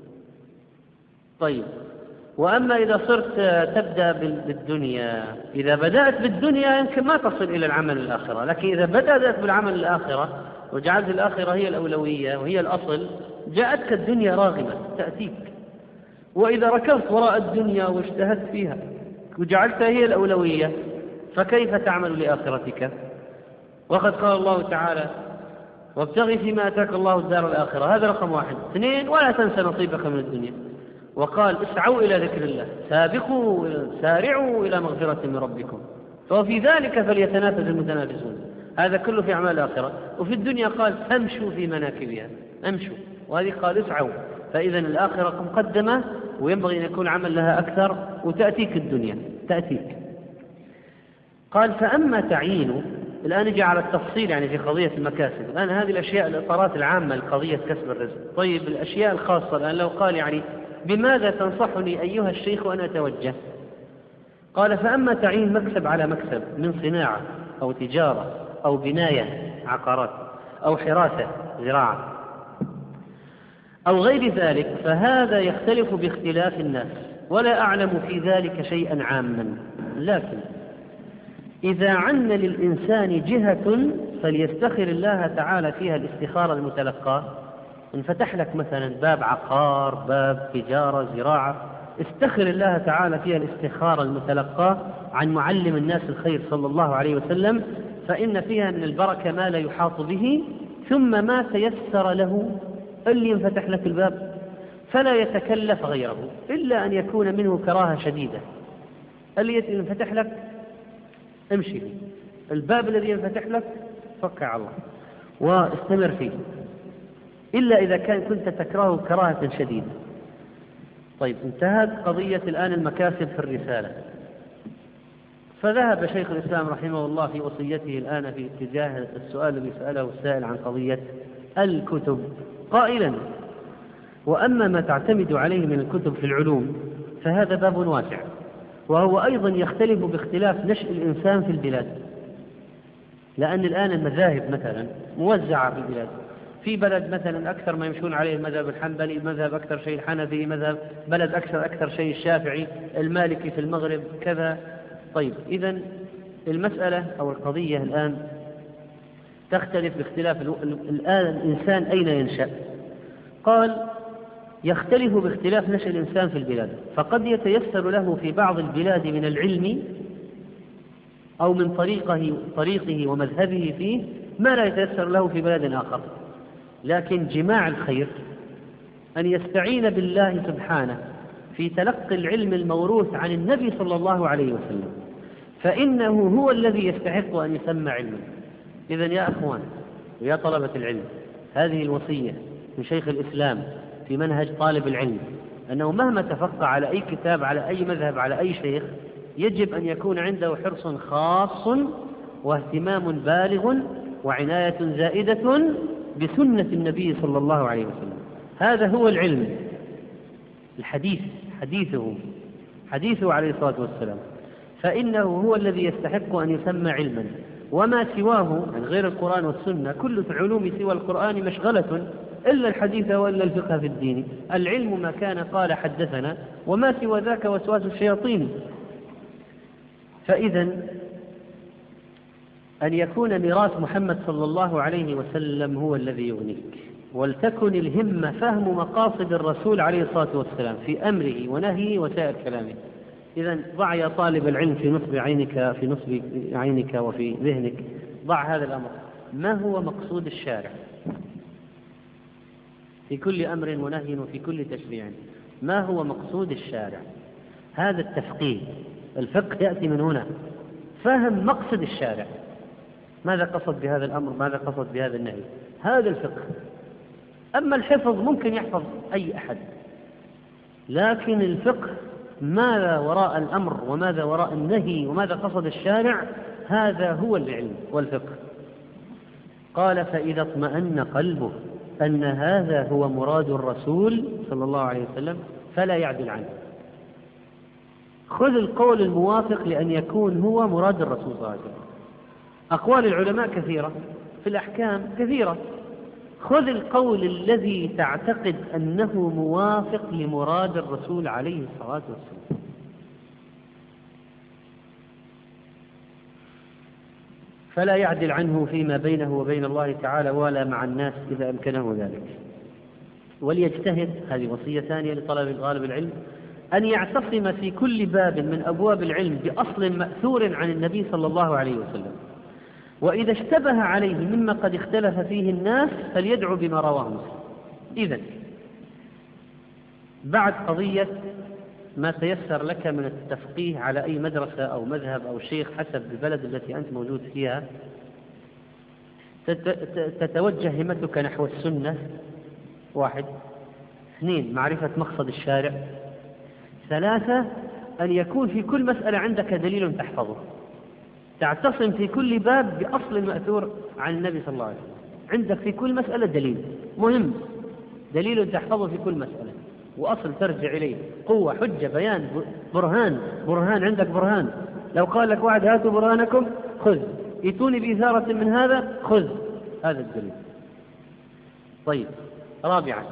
طيب، وأما إذا صرت تبدأ بالدنيا، إذا بدأت بالدنيا يمكن ما تصل إلى العمل الآخرة، لكن إذا بدأت بالعمل الآخرة وجعلت الآخرة هي الأولوية وهي الأصل جاءتك الدنيا راغمة تأتيك. وإذا ركضت وراء الدنيا واجتهدت فيها وجعلتها هي الأولوية فكيف تعمل لآخرتك؟ وقد قال الله تعالى: وابتغي فيما أتاك الله الدار الآخرة. هذا رقم 1. 2: ولا تنسى نصيبك من الدنيا. وقال: اسعوا إلى ذكر الله، سارعوا إلى مغفرة من ربكم. وفي ذلك فليتنافس المتنافسون. هذا كله في أعمال الآخرة. وفي الدنيا قال فامشوا في مناكبها، امشوا، وهذه قال اسعوا. فإذا الآخرة مقدمة وينبغي أن يكون العمل لها أكثر، وتأتيك الدنيا تأتيك. قال فأما تعيين، الآن نجي على التفصيل يعني في قضية المكاسب. الآن هذه الأشياء الإطارات العامة لقضية كسب الرزق. طيب الأشياء الخاصة الآن لو قال يعني بماذا تنصحني أيها الشيخ وأنا أتوجه؟ قال فأما تعيين مكسب على مكسب من صناعة أو تجارة أو بناية عقارات أو حراسة زراعة أو غير ذلك فهذا يختلف باختلاف الناس، ولا أعلم في ذلك شيئا عاما. لكن إذا عن للإنسان جهة فليستخر الله تعالى فيها الاستخارة المتلقاة. انفتح لك مثلا باب عقار، باب تجارة، زراعة، استخر الله تعالى فيها الاستخارة المتلقاة عن معلم الناس الخير صلى الله عليه وسلم، فإن فيها من البركة ما لا يحاط به. ثم ما تيسر له اللي ينفتح لك الباب فلا يتكلف غيره إلا أن يكون منه كراهة شديدة. اللي ينفتح لك امشي فيه، الباب الذي ينفتح لك فك على الله واستمر فيه، إلا إذا كنت تكرهه كراهة شديدة. طيب انتهت قضية الآن المكاسب في الرسالة. فذهب شيخ الإسلام رحمه الله في وصيته الآن في اتجاه السؤال الذي سأله السائل عن قضية الكتب قائلا: وأما ما تعتمد عليه من الكتب في العلوم فهذا باب واسع، وهو أيضا يختلف باختلاف نشأ الإنسان في البلاد. لأن الآن المذاهب مثلا موزعة في البلاد، في بلد مثلا أكثر ما يمشون عليه المذهب الحنبلي، مذهب أكثر شيء الحنفي، مذهب بلد أكثر شيء الشافعي، المالكي في المغرب كذا. طيب إذن المسألة أو القضية الآن تختلف باختلاف الآن الإنسان أين ينشأ. قال يختلف باختلاف نشأ الإنسان في البلاد، فقد يتيسر له في بعض البلاد من العلم أو من طريقه ومذهبه فيه ما لا يتيسر له في بلد آخر. لكن جماع الخير أن يستعين بالله سبحانه في تلقي العلم الموروث عن النبي صلى الله عليه وسلم، فإنه هو الذي يستحق أن يسمى علما. إذن يا أخوان ويا طلبة العلم، هذه الوصية من شيخ الإسلام في منهج طالب العلم، أنه مهما تفقه على أي كتاب، على أي مذهب، على أي شيخ، يجب أن يكون عنده حرص خاص واهتمام بالغ وعناية زائدة بسنة النبي صلى الله عليه وسلم. هذا هو العلم الحديث، حديثه عليه الصلاة والسلام، فإنه هو الذي يستحق أن يسمى علما. وما سواه من غير القرآن والسنة كل علوم سوى القرآن مشغلة إلا الحديث وإلا الفقه في الدين. العلم ما كان قال حدثنا، وما سوى ذاك وسواس الشياطين. فإذا أن يكون ميراث محمد صلى الله عليه وسلم هو الذي يغنيك، ولتكن الهمة فهم مقاصد الرسول عليه الصلاة والسلام في أمره ونهيه وسائر كلامه. إذا ضع يا طالب العلم في نصب عينك وفي ذهنك، ضع هذا الأمر: ما هو مقصود الشارع في كل أمر ونهي وفي كل تشريع؟ ما هو مقصود الشارع؟ هذا التفقيه، الفقه يأتي من هنا، فهم مقصد الشارع، ماذا قصد بهذا الأمر، ماذا قصد بهذا النهي، هذا الفقه. أما الحفظ ممكن يحفظ أي أحد، لكن الفقه ماذا وراء الأمر وماذا وراء النهي وماذا قصد الشارع، هذا هو العلم والفقه. قال: فإذا اطمأن قلبه أن هذا هو مراد الرسول صلى الله عليه وسلم فلا يعدل عنه. خذ القول الموافق لأن يكون هو مراد الرسول صلى الله عليه وسلم. أقوال العلماء كثيرة في الأحكام كثيرة، خذ القول الذي تعتقد أنه موافق لمراد الرسول عليه الصلاة والسلام. فلا يعدل عنه فيما بينه وبين الله تعالى ولا مع الناس إذا أمكنه ذلك. وليجتهد، هذه وصية ثانية لطالب العلم، أن يعتصم في كل باب من أبواب العلم بأصل مأثور عن النبي صلى الله عليه وسلم، وإذا اشتبه عليه مما قد اختلف فيه الناس فليدعو بما رواه مسلم. إذن بعد قضية ما تيسر لك من التفقيه على أي مدرسة أو مذهب أو شيخ حسب البلد التي أنت موجود فيها، تتوجه همتك نحو السنة. 1. 2. معرفة مقصد الشارع. 3. أن يكون في كل مسألة عندك دليل تحفظه، تعتصم في كل باب بأصل مأثور عن النبي صلى الله عليه وسلم. عندك في كل مسألة دليل مهم، دليل تحفظه في كل مسألة، وأصل ترجع إليه، قوة، حجة، بيان، برهان. عندك برهان، لو قال لك واحد هاتوا برهانكم خذ، ائتوني بإثارة من هذا خذ، هذا الدليل. طيب. 4.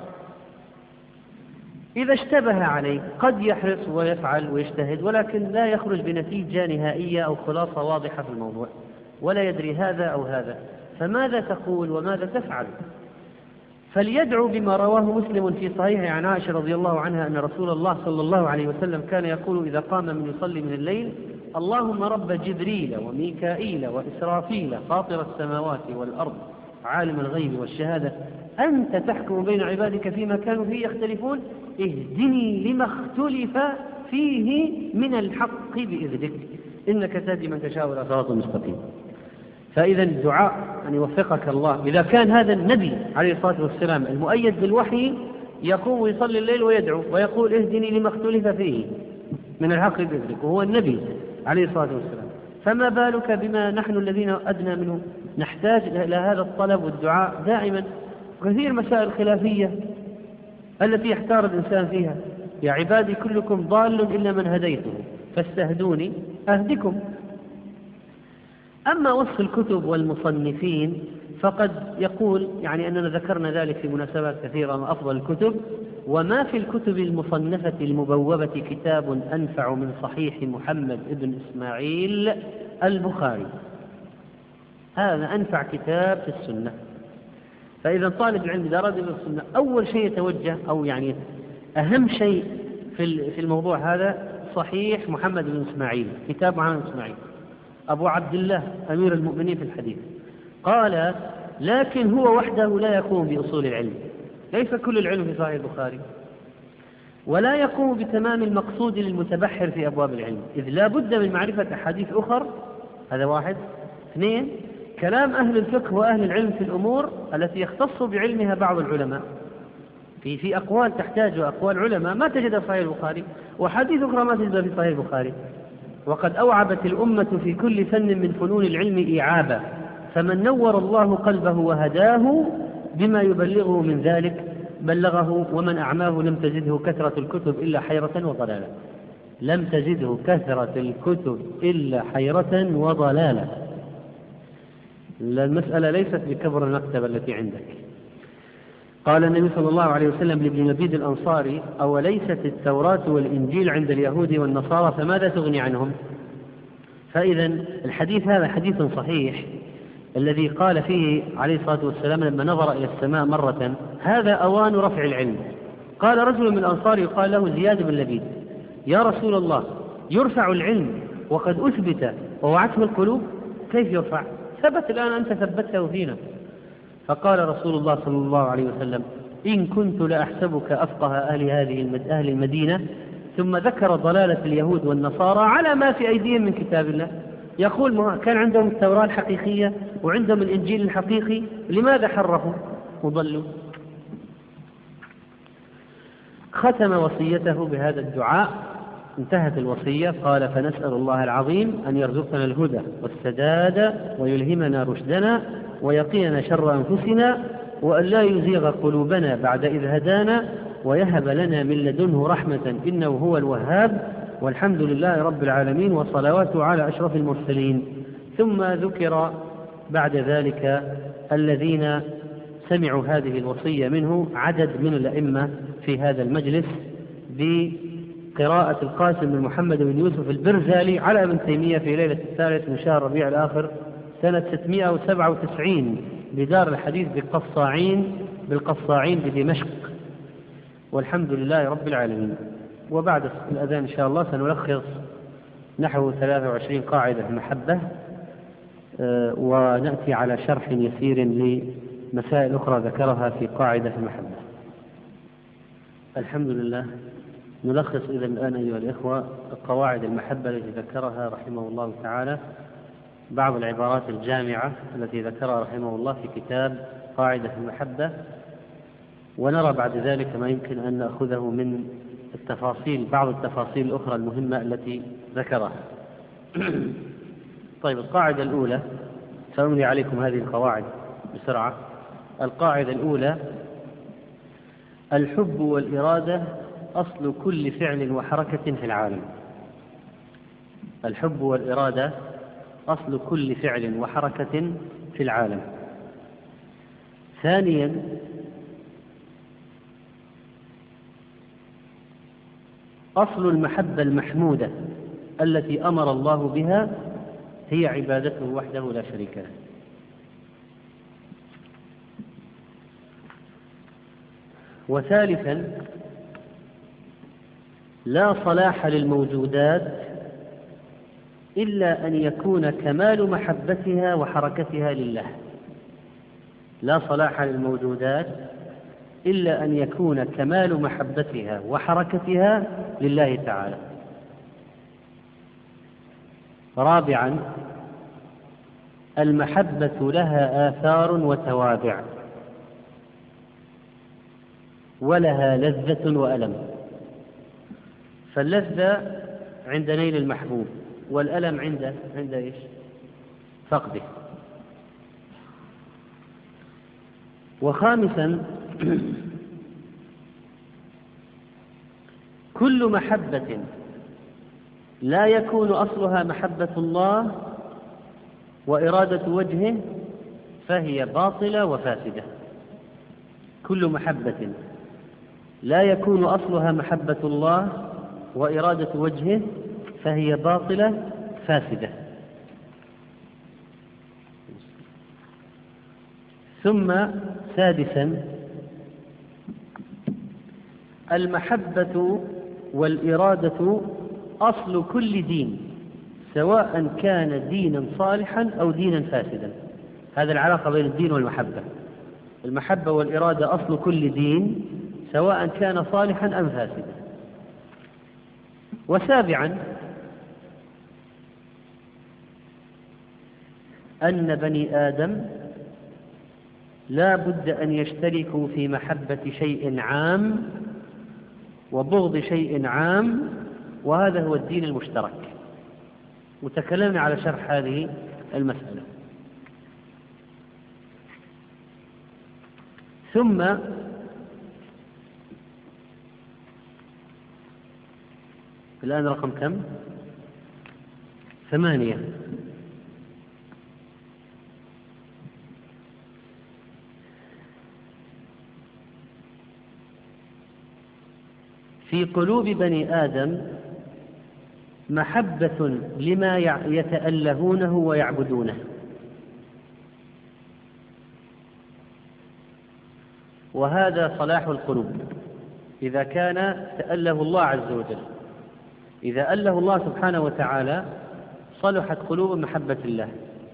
إذا اشتبه عليه قد يحرص ويفعل ويجتهد، ولكن لا يخرج بنتيجة نهائية أو خلاصة واضحة في الموضوع، ولا يدري هذا أو هذا، فماذا تقول وماذا تفعل؟ فليدعو بما رواه مسلم في صحيحه عن عائشة رضي الله عنها أن رسول الله صلى الله عليه وسلم كان يقول إذا قام من يصلي من الليل: اللهم رب جبريل وميكائيل وإسرافيل فاطر السماوات والأرض عالم الغيب والشهادة أنت تحكم بين عبادك فيما كانوا فيه يختلفون، اهدني لما اختلف فيه من الحق بإذنك إنك تهدي من تشاء إلى صراط مستقيم. فإذا الدعاء أن يوفقك الله. إذا كان هذا النبي عليه الصلاة والسلام المؤيد بالوحي يقوم ويصلي الليل ويدعو ويقول اهدني لما اختلف فيه من الحق بإذنك، وهو النبي عليه الصلاة والسلام، فما بالك بما نحن الذين أدنى منه نحتاج إلى هذا الطلب والدعاء دائما. كثير مسائل خلافية التي يحتار الإنسان فيها: يا عبادي كلكم ضال إلا من هديته فاستهدوني أهدكم. أما وصف الكتب والمصنفين فقد يقول أننا ذكرنا ذلك في مناسبات كثيرة: ما أفضل الكتب، وما في الكتب المصنفة المبوبة كتاب أنفع من صحيح محمد بن إسماعيل البخاري. هذا أنفع كتاب في السنة. فإذا طالب العلم إذا أراد إلى السنة أول شيء يتوجه أو أهم شيء في الموضوع هذا صحيح محمد بن إسماعيل، كتاب محمد بن إسماعيل أبو عبد الله أمير المؤمنين في الحديث. قال: لكن هو وحده لا يقوم بأصول العلم، ليس كل العلم في صحيح البخاري، ولا يقوم بتمام المقصود للمتبحر في أبواب العلم، إذ لا بد من معرفة أحاديث أخر. هذا 1. 2. كلام أهل الفقه وأهل العلم في الأمور التي يختص بعلمها بعض العلماء، في أقوال تحتاج أقوال علماء ما تجد في صحيح البخاري، وحديث أخرى ما تجد في صحيح البخاري. وقد أوعبت الأمة في كل فن من فنون العلم إيعابا، فمن نور الله قلبه وهداه بما يبلغه من ذلك بلغه، ومن أعماه لم تزده كثرة الكتب إلا حيرة وضلالة. لم تزده كثرة الكتب إلا حيرة وضلالة. المسألة ليست بكبر المكتبة التي عندك. قال النبي صلى الله عليه وسلم لابن لبيد الأنصاري: أوليست التوراة والإنجيل عند اليهود والنصارى فماذا تغني عنهم؟ فإذا الحديث هذا حديث صحيح الذي قال فيه عليه الصلاة والسلام لما نظر إلى السماء مرة: هذا أوان رفع العلم. قال رجل من الأنصار يقال له زياد بن لبيد: يا رسول الله، يرفع العلم وقد أثبت ووعته القلوب؟ كيف يرفع؟ ثبت الآن، أنت ثبته فينا. فقال رسول الله صلى الله عليه وسلم: إن كنت لأحسبك أفقه أهل المدينة. ثم ذكر ضلالة اليهود والنصارى على ما في أيديهم من كتاب الله. يقول كان عندهم التوراة الحقيقية وعندهم الإنجيل الحقيقي، لماذا حرفوا وضلوا؟ ختم وصيته بهذا الدعاء، انتهت الوصية. قال: فنسأل الله العظيم أن يرزقنا الهدى والسداد ويلهمنا رشدنا ويقينا شر أنفسنا وأن لا يزيغ قلوبنا بعد إذ هدانا ويهب لنا من لدنه رحمة إنه هو الوهاب، والحمد لله رب العالمين وصلواته على أشرف المرسلين. ثم ذكر بعد ذلك الذين سمعوا هذه الوصية منه، عدد من الأئمة في هذا المجلس، بقراءة القاسم بن محمد بن يوسف البرزالي على ابن تيمية في ليلة 3 من شهر ربيع الآخر سنة 697 بدار الحديث بالقصاعين بدمشق، والحمد لله رب العالمين. وبعد الأذان إن شاء الله سنلخص نحو 23 قاعدة المحبة، ونأتي على شرح يسير لمسائل أخرى ذكرها في قاعدة المحبة. الحمد لله نلخص إذا الآن أيها الإخوة قواعد المحبة التي ذكرها رحمه الله تعالى، بعض العبارات الجامعة التي ذكرها رحمه الله في كتاب قاعدة المحبة، ونرى بعد ذلك ما يمكن أن نأخذه من التفاصيل، بعض التفاصيل الأخرى المهمة التي ذكرها. طيب، القاعدة الأولى، سأملي عليكم هذه القواعد بسرعة. القاعدة الأولى: الحب والإرادة أصل كل فعل وحركة في العالم. الحب والإرادة أصل كل فعل وحركة في العالم. ثانيا: أصل المحبة المحمودة التي أمر الله بها هي عبادته وحده لا شريك له. وثالثا: لا صلاح للموجودات إلا أن يكون كمال محبتها وحركتها لله. لا صلاح للموجودات إلا أن يكون كمال محبتها وحركتها لله تعالى. رابعا: المحبة لها آثار وتوابع، ولها لذة وألم. فاللذة عند نيل المحبوب، والألم عند إيش؟ فقده. وخامسا: كل محبة لا يكون أصلها محبة الله وإرادة وجهه فهي باطلة وفاسدة. كل محبة لا يكون أصلها محبة الله وإرادة وجهه فهي باطلة فاسدة. ثم سادسا: المحبة والإرادة أصل كل دين، سواء كان دينا صالحا أو دينا فاسدا. هذا العلاقة بين الدين والمحبة. المحبة والإرادة أصل كل دين، سواء كان صالحا أم فاسدا. وسابعا: أن بني آدم لا بد أن يشتركوا في محبة شيء عام وبغض شيء عام، وهذا هو الدين المشترك. وتكلمنا على شرح هذه المسألة. ثم الآن رقم كم؟ 8. في قلوب بني آدم محبة لما يتألهونه ويعبدونه، وهذا صلاح القلوب إذا كان تأله الله عز وجل. إذا أله الله سبحانه وتعالى صلحت قلوب محبة الله.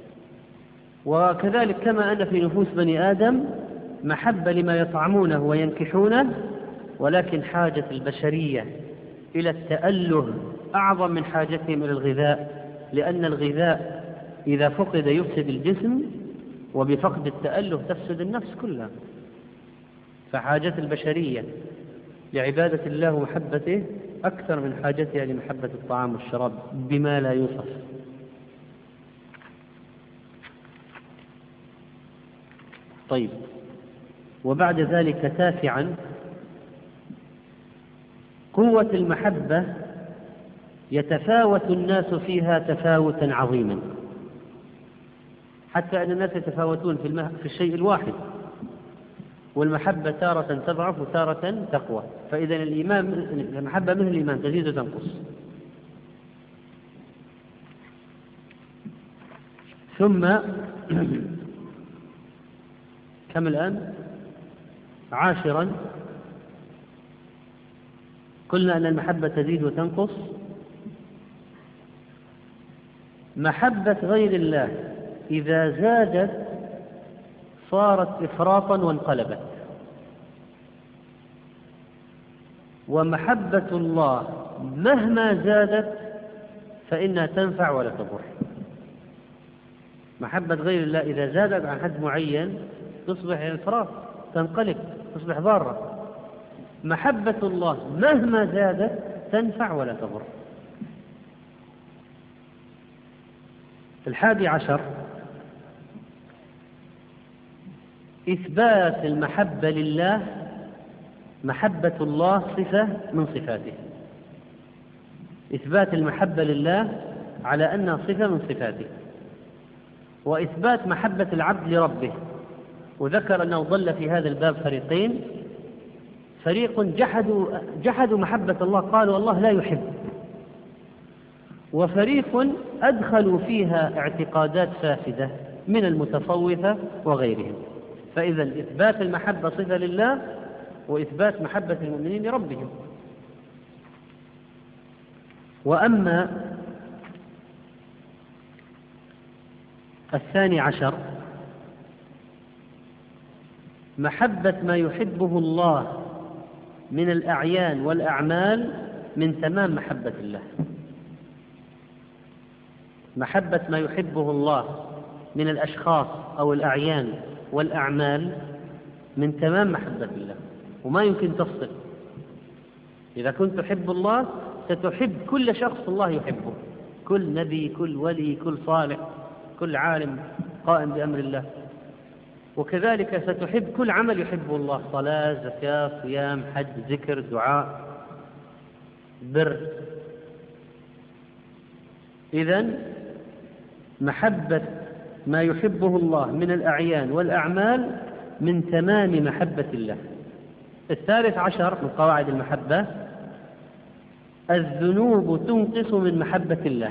وكذلك كما أن في نفوس بني آدم محبة لما يطعمونه وينكحونه، ولكن حاجة البشرية إلى التأله أعظم من حاجتهم إلى الغذاء، لأن الغذاء إذا فقد يفسد الجسم، وبفقد التأله تفسد النفس كلها. فحاجة البشرية لعبادة الله ومحبته أكثر من حاجتها لمحبة الطعام والشراب بما لا يوصف. طيب، وبعد ذلك تاسعا: قوة المحبة يتفاوت الناس فيها تفاوتا عظيما، حتى أن الناس يتفاوتون في الشيء الواحد، والمحبة تارة تضعف وتارة تقوى. فإذا المحبة مثل الإيمان، تزيد وتنقص. ثم كم الآن؟ 10. قلنا أن المحبة تزيد وتنقص. محبة غير الله إذا زادت صارت إفراطا وانقلبت. ومحبة الله مهما زادت فإنها تنفع ولا تضر. محبة غير الله إذا زادت عن حد معين تصبح انفراط، تنقلب، تصبح ضارة. محبة الله مهما زادت تنفع ولا تضر. 11 إثبات المحبة لله، محبة الله صفة من صفاته. إثبات المحبة لله على أنها صفة من صفاته، وإثبات محبة العبد لربه. وذكر أنه ضل في هذا الباب فريقين: فريق جحدوا محبة الله، قالوا الله لا يحب، وفريق أدخلوا فيها اعتقادات فاسدة من المتصوفة وغيرهم. فإذا إثبات المحبة صفة لله، وإثبات محبة المؤمنين لربهم. وأما 12 محبة ما يحبه الله من الأعيان والأعمال من تمام محبة الله. محبة ما يحبه الله من الأشخاص أو الأعيان والأعمال من تمام محبة الله، وما يمكن تفصل. إذا كنت تحب الله ستحب كل شخص الله يحبه، كل نبي، كل ولي، كل صالح، كل عالم قائم بأمر الله. وكذلك ستحب كل عمل يحبه الله: صلاة، زكاة، صيام، حج، ذكر، دعاء، بر. إذن محبة ما يحبه الله من الأعيان والأعمال من تمام محبة الله. 13 من قواعد المحبة: الذنوب تنقص من محبة الله.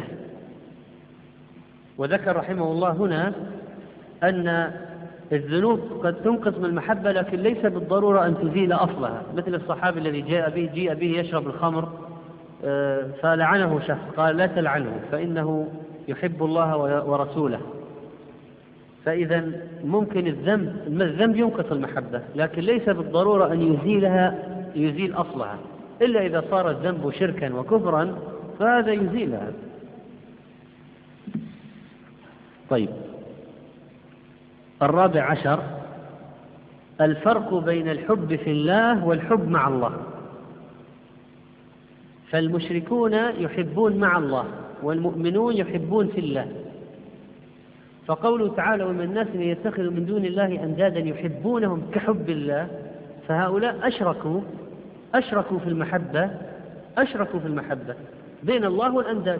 وذكر رحمه الله هنا أن الذنوب قد تنقص من المحبة، لكن ليس بالضرورة أن تزيل أصلها، مثل الصحابي الذي جاء به يشرب الخمر فلعنه شخص، قال: لا تلعنه فإنه يحب الله ورسوله. فإذا ممكن الذنب ينقص المحبة، لكن ليس بالضرورة أن يزيل أصلها، إلا إذا صار الذنب شركا وكفرا فهذا يزيلها. طيب، 14 الفرق بين الحب في الله والحب مع الله. فالمشركون يحبون مع الله، والمؤمنون يحبون في الله. فقوله تعالى: ومن الناس من يتخذ من دون الله أندادا يحبونهم كحب الله، فهؤلاء أشركوا في المحبة بين الله والأنداد.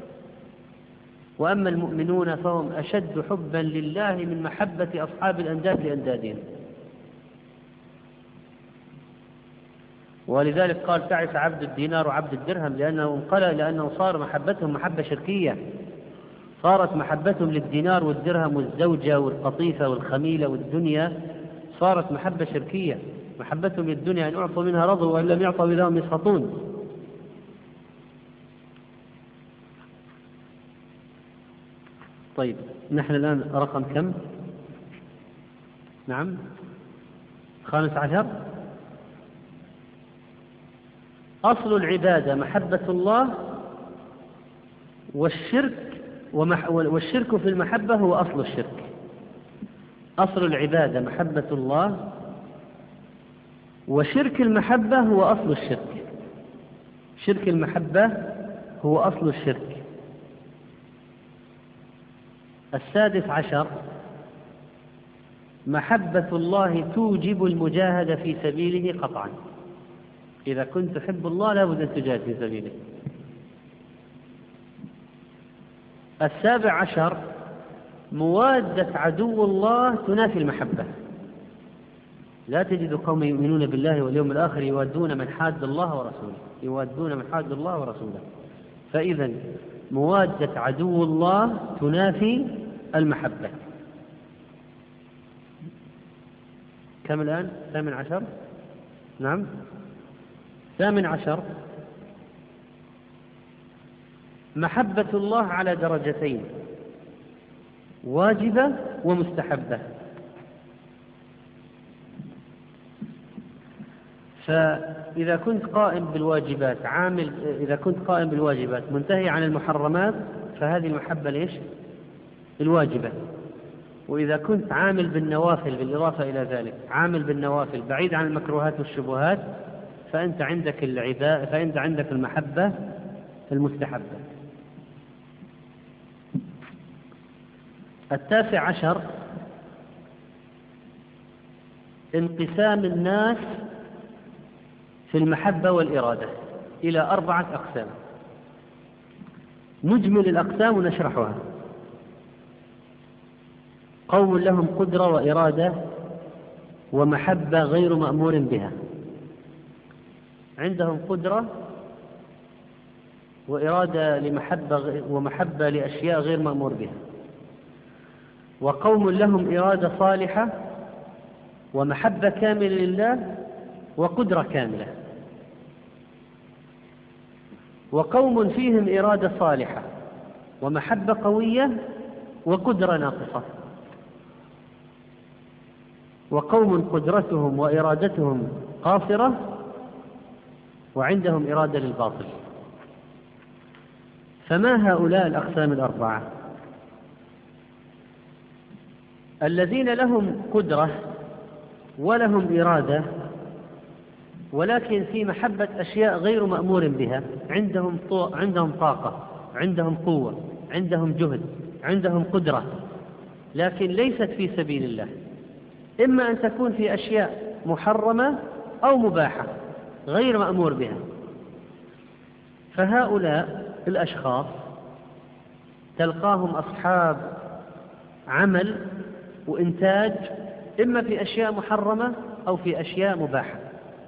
وأما المؤمنون فهم أشد حبا لله من محبة أصحاب الأنداد لأندادهم. ولذلك قال: تعس عبد الدينار وعبد الدرهم، لأنه صار محبتهم محبة شركية. صارت محبتهم للدينار والدرهم والزوجة والقطيفة والخميلة والدنيا صارت محبة شركية. محبتهم للدنيا أن أعطوا منها رضوا، وإن لم يعطوا بها هم يسخطون. طيب، نحن الآن رقم كم؟ نعم، 15. أصل العبادة محبة الله، والشرك في المحبة هو أصل الشرك. أصل العبادة محبة الله، وشرك المحبة هو أصل الشرك. شرك المحبة هو أصل الشرك. 16 محبة الله توجب المجاهدة في سبيله قطعا. إذا كنت تحب الله لابد أن تجاهد في سبيله. 17 موادة عدو الله تنافي المحبة. لا تجد قوم يؤمنون بالله واليوم الآخر يوادون من حاد الله ورسوله. فإذا موادة عدو الله تنافي المحبة. كم الآن؟ 18. نعم، 18 محبة الله على درجتين: واجبة ومستحبة. فإذا كنت قائم بالواجبات إذا كنت قائم بالواجبات منتهي عن المحرمات فهذه المحبة ليش؟ الواجبة. وإذا كنت عامل بالنوافل بالإضافة إلى ذلك عامل بالنوافل بعيد عن المكروهات والشبهات فأنت عندك المحبة المستحبة. 19 انقسام الناس في المحبة والإرادة إلى 4 أقسام. نجمل الأقسام ونشرحها. قوم لهم قدرة وإرادة ومحبة غير مأمور بها، عندهم قدرة وإرادة ومحبة لأشياء غير مأمور بها. وقوم لهم إرادة صالحة ومحبة كاملة لله وقدرة كاملة. وقوم فيهم إرادة صالحة ومحبة قوية وقدرة ناقصة. وقوم قدرتهم وإرادتهم قاصرة وعندهم إرادة للباطل. فما هؤلاء الأقسام 4؟ الذين لهم قدرة ولهم إرادة ولكن في محبة أشياء غير مأمور بها، عندهم طاقة، عندهم قوة، عندهم جهد، عندهم قدرة، لكن ليست في سبيل الله، إما أن تكون في أشياء محرمة أو مباحة غير مأمور بها. فهؤلاء الأشخاص تلقاهم أصحاب عمل وإنتاج إما في أشياء محرمة أو في أشياء مباحة.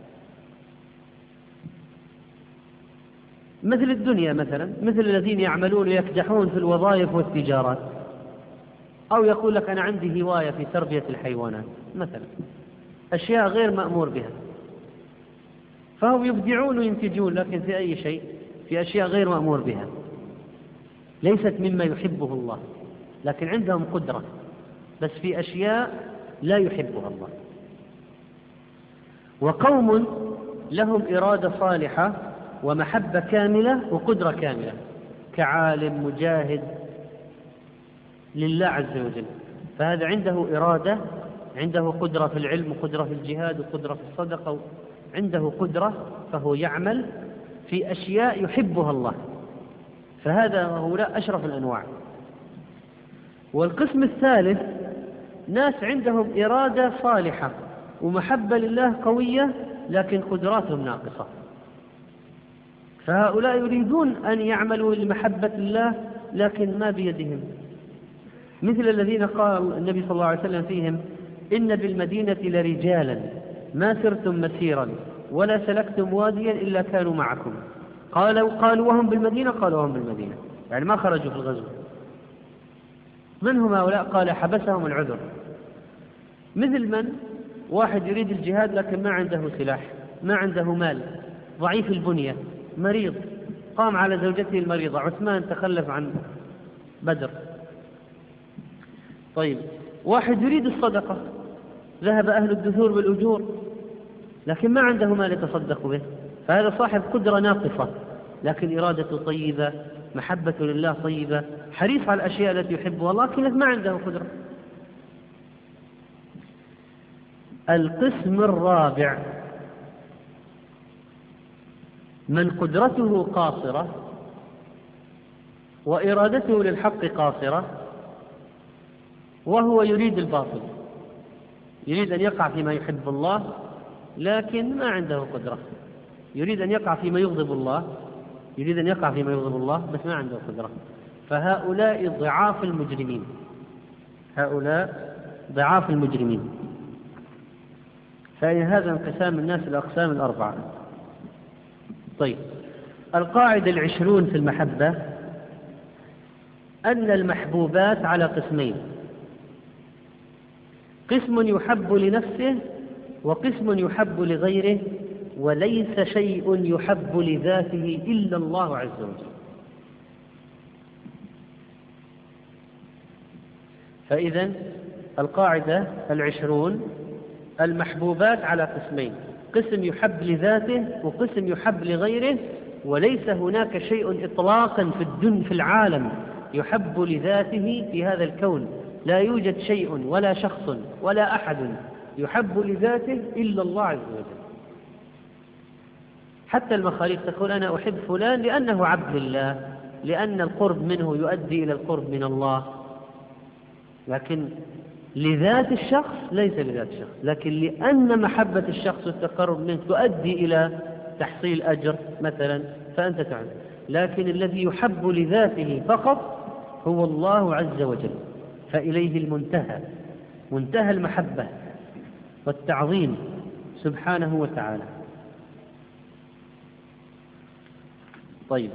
مثل الدنيا مثلا، مثل الذين يعملون ويكدحون في الوظائف والتجارات، أو يقول لك أنا عندي هواية في تربية الحيوانات مثلا، أشياء غير مأمور بها، فهم يبدعون وينتجون لكن في أي شيء؟ في أشياء غير مأمور بها، ليست مما يحبه الله، لكن عندهم قدرة بس في أشياء لا يحبها الله. وقوم لهم إرادة صالحة ومحبة كاملة وقدرة كاملة، كعالم مجاهد لله عز وجل، فهذا عنده إرادة، عنده قدرة في العلم وقدرة في الجهاد وقدرة في الصدقة، عنده قدرة، فهو يعمل في أشياء يحبها الله، فهذا هؤلاء أشرف الأنواع. والقسم الثالث ناس عندهم إرادة صالحة ومحبة لله قوية لكن قدراتهم ناقصة، فهؤلاء يريدون أن يعملوا لمحبة الله لكن ما بيدهم، مثل الذين قال النبي صلى الله عليه وسلم فيهم: إن بالمدينة لرجالا ما سرتم مسيرا ولا سلكتم واديا إلا كانوا معكم. قالوا وهم بالمدينة، قالوا وهم بالمدينة، يعني ما خرجوا في الغزو. من هم هؤلاء؟ قال حبسهم العذر. مثل من؟ واحد يريد الجهاد لكن ما عنده سلاح، ما عنده مال، ضعيف البنية، مريض، قام على زوجته المريضة، عثمان تخلف عن بدر. طيب واحد يريد الصدقة، ذهب أهل الدثور بالأجور لكن ما عنده مال يتصدق به، فهذا صاحب قدرة ناقصة لكن إرادته طيبة، محبة لله طيبة، حريص على الأشياء التي يحبها الله لكن ما عنده قدرة. القسم الرابع من قدرته قاصرة وإرادته للحق قاصرة وهو يريد الباطل، يريد أن يقع فيما يحب الله لكن ما عنده قدرة، يريد أن يقع فيما يغضب الله، يريد أن يقع فيما يغضب الله بس ما عنده قدرة. فهؤلاء ضعاف المجرمين، هؤلاء ضعاف المجرمين. فهذا انقسام الناس الأقسام الأربعة. طيب القاعدة 20 في المحبة أن المحبوبات على قسمين: قسم يحب لنفسه وقسم يحب لغيره، وليس شيء يحب لذاته إلا الله عز وجل. فإذن القاعدة 20 المحبوبات على قسمين: قسم يحب لذاته وقسم يحب لغيره، وليس هناك شيء إطلاقا في العالم يحب لذاته في هذا الكون. لا يوجد شيء ولا شخص ولا أحد يحب لذاته إلا الله عز وجل. حتى المخاليق تقول أنا أحب فلان لأنه عبد لله، لأن القرب منه يؤدي إلى القرب من الله، لكن لذات الشخص ليس لذات الشخص، لكن لأن محبة الشخص والتقرب منه تؤدي إلى تحصيل أجر مثلا فأنت تعلم. لكن الذي يحب لذاته فقط هو الله عز وجل، فإليه المنتهى، منتهى المحبة والتعظيم سبحانه وتعالى. طيب،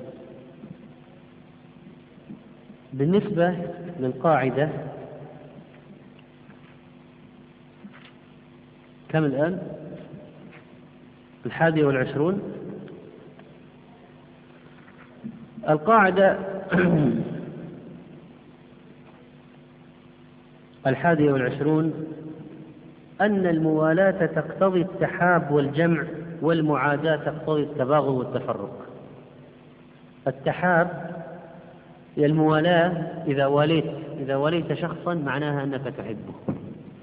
بالنسبة للقاعدة كم الآن؟ 21. القاعدة 21 أن الموالاة تقتضي التحاب والجمع، والمعاداة تقتضي التباغض والتفرق. التحاب هي الموالاة، إذا واليت شخصا معناها أنك تحبه.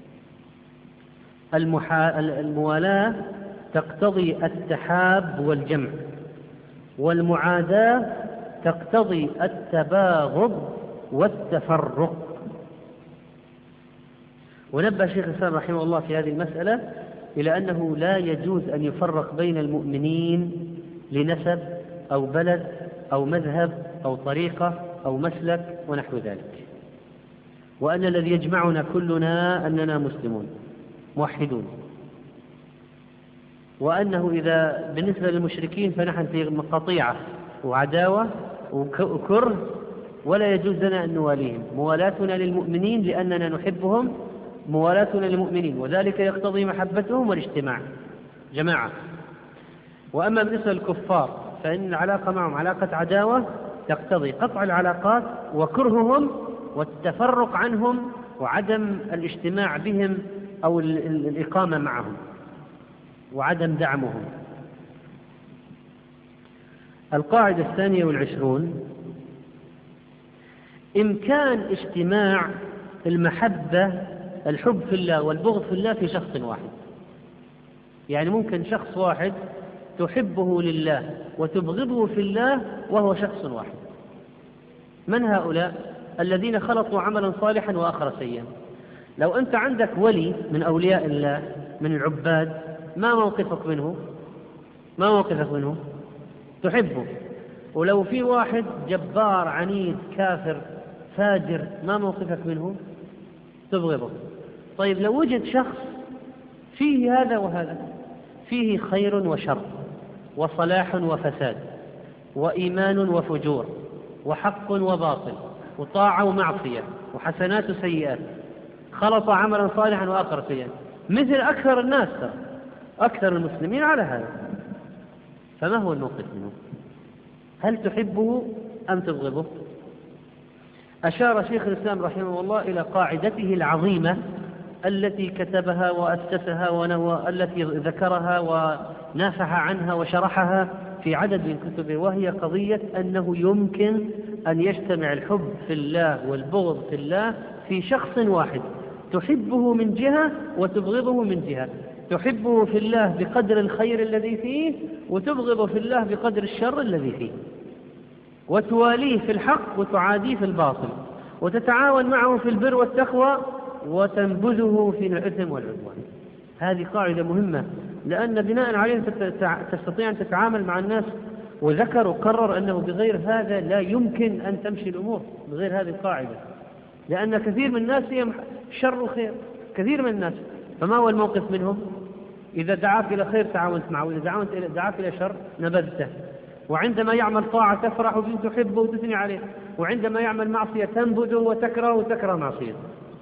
الموالاة تقتضي التحاب والجمع، والمعاداة تقتضي التباغض والتفرق. ونبه شيخ الإسلام رحمه الله في هذه المسألة إلى أنه لا يجوز أن يفرق بين المؤمنين لنسب أو بلد أو مذهب أو طريقة أو مسلك ونحو ذلك، وأن الذي يجمعنا كلنا أننا مسلمون موحدون، وأنه إذا بالنسبة للمشركين فنحن في قطيعة وعداوة وكره، ولا يجوز لنا أن نواليهم. موالاتنا للمؤمنين لأننا نحبهم موالاتنا للمؤمنين، وذلك يقتضي محبتهم والاجتماع جماعة. وأما بالنسبة للكفار فإن العلاقة معهم علاقة عداوة تقتضي قطع العلاقات وكرههم والتفرق عنهم وعدم الاجتماع بهم أو الإقامة معهم وعدم دعمهم. القاعدة 22 إمكان اجتماع المحبة، الحب في الله والبغض في الله في شخص واحد. يعني ممكن شخص واحد تحبه لله وتبغضه في الله وهو شخص واحد. من هؤلاء؟ الذين خلطوا عملا صالحا وآخر سيئا. لو أنت عندك ولي من أولياء الله من العباد، ما موقفك منه؟ ما موقفك منه؟ تحبه. ولو في واحد جبار عنيد كافر فاجر، ما موقفك منه؟ تبغضه. طيب، لو وجد شخص فيه هذا وهذا، فيه خير وشر وصلاح وفساد وإيمان وفجور وحق وباطل وطاعة ومعصية وحسنات وسيئات، خلط عملا صالحا وآخر سيئا، مثل أكثر الناس، أكثر المسلمين على هذا، فما هو الموقف منه؟ هل تحبه أم تبغضه؟ أشار شيخ الإسلام رحمه الله إلى قاعدته العظيمة التي كتبها وأسسها التي ذكرها ونافح عنها وشرحها في عدد من كتبه، وهي قضية أنه يمكن أن يجتمع الحب في الله والبغض في الله في شخص واحد، تحبه من جهة وتبغضه من جهة، تحبه في الله بقدر الخير الذي فيه وتبغضه في الله بقدر الشر الذي فيه، وتواليه في الحق وتعاديه في الباطل، وتتعاون معه في البر والتقوى وتنبذه في الإثم والعدوان. هذه قاعدة مهمة، لأن بناء عليها تستطيع أن تتعامل مع الناس. وذكر وقرر أنه بغير هذا لا يمكن أن تمشي الأمور، بغير هذه القاعدة، لأن كثير من الناس هي شر وخير، كثير من الناس. فما هو الموقف منهم؟ إذا دعاك إلى خير تعاونت معه، وإذا دعاك إلى شر نبذته. وعندما يعمل طاعة تفرح به تحبه وتثني عليه، وعندما يعمل معصية تنبذه وتكره معصيته.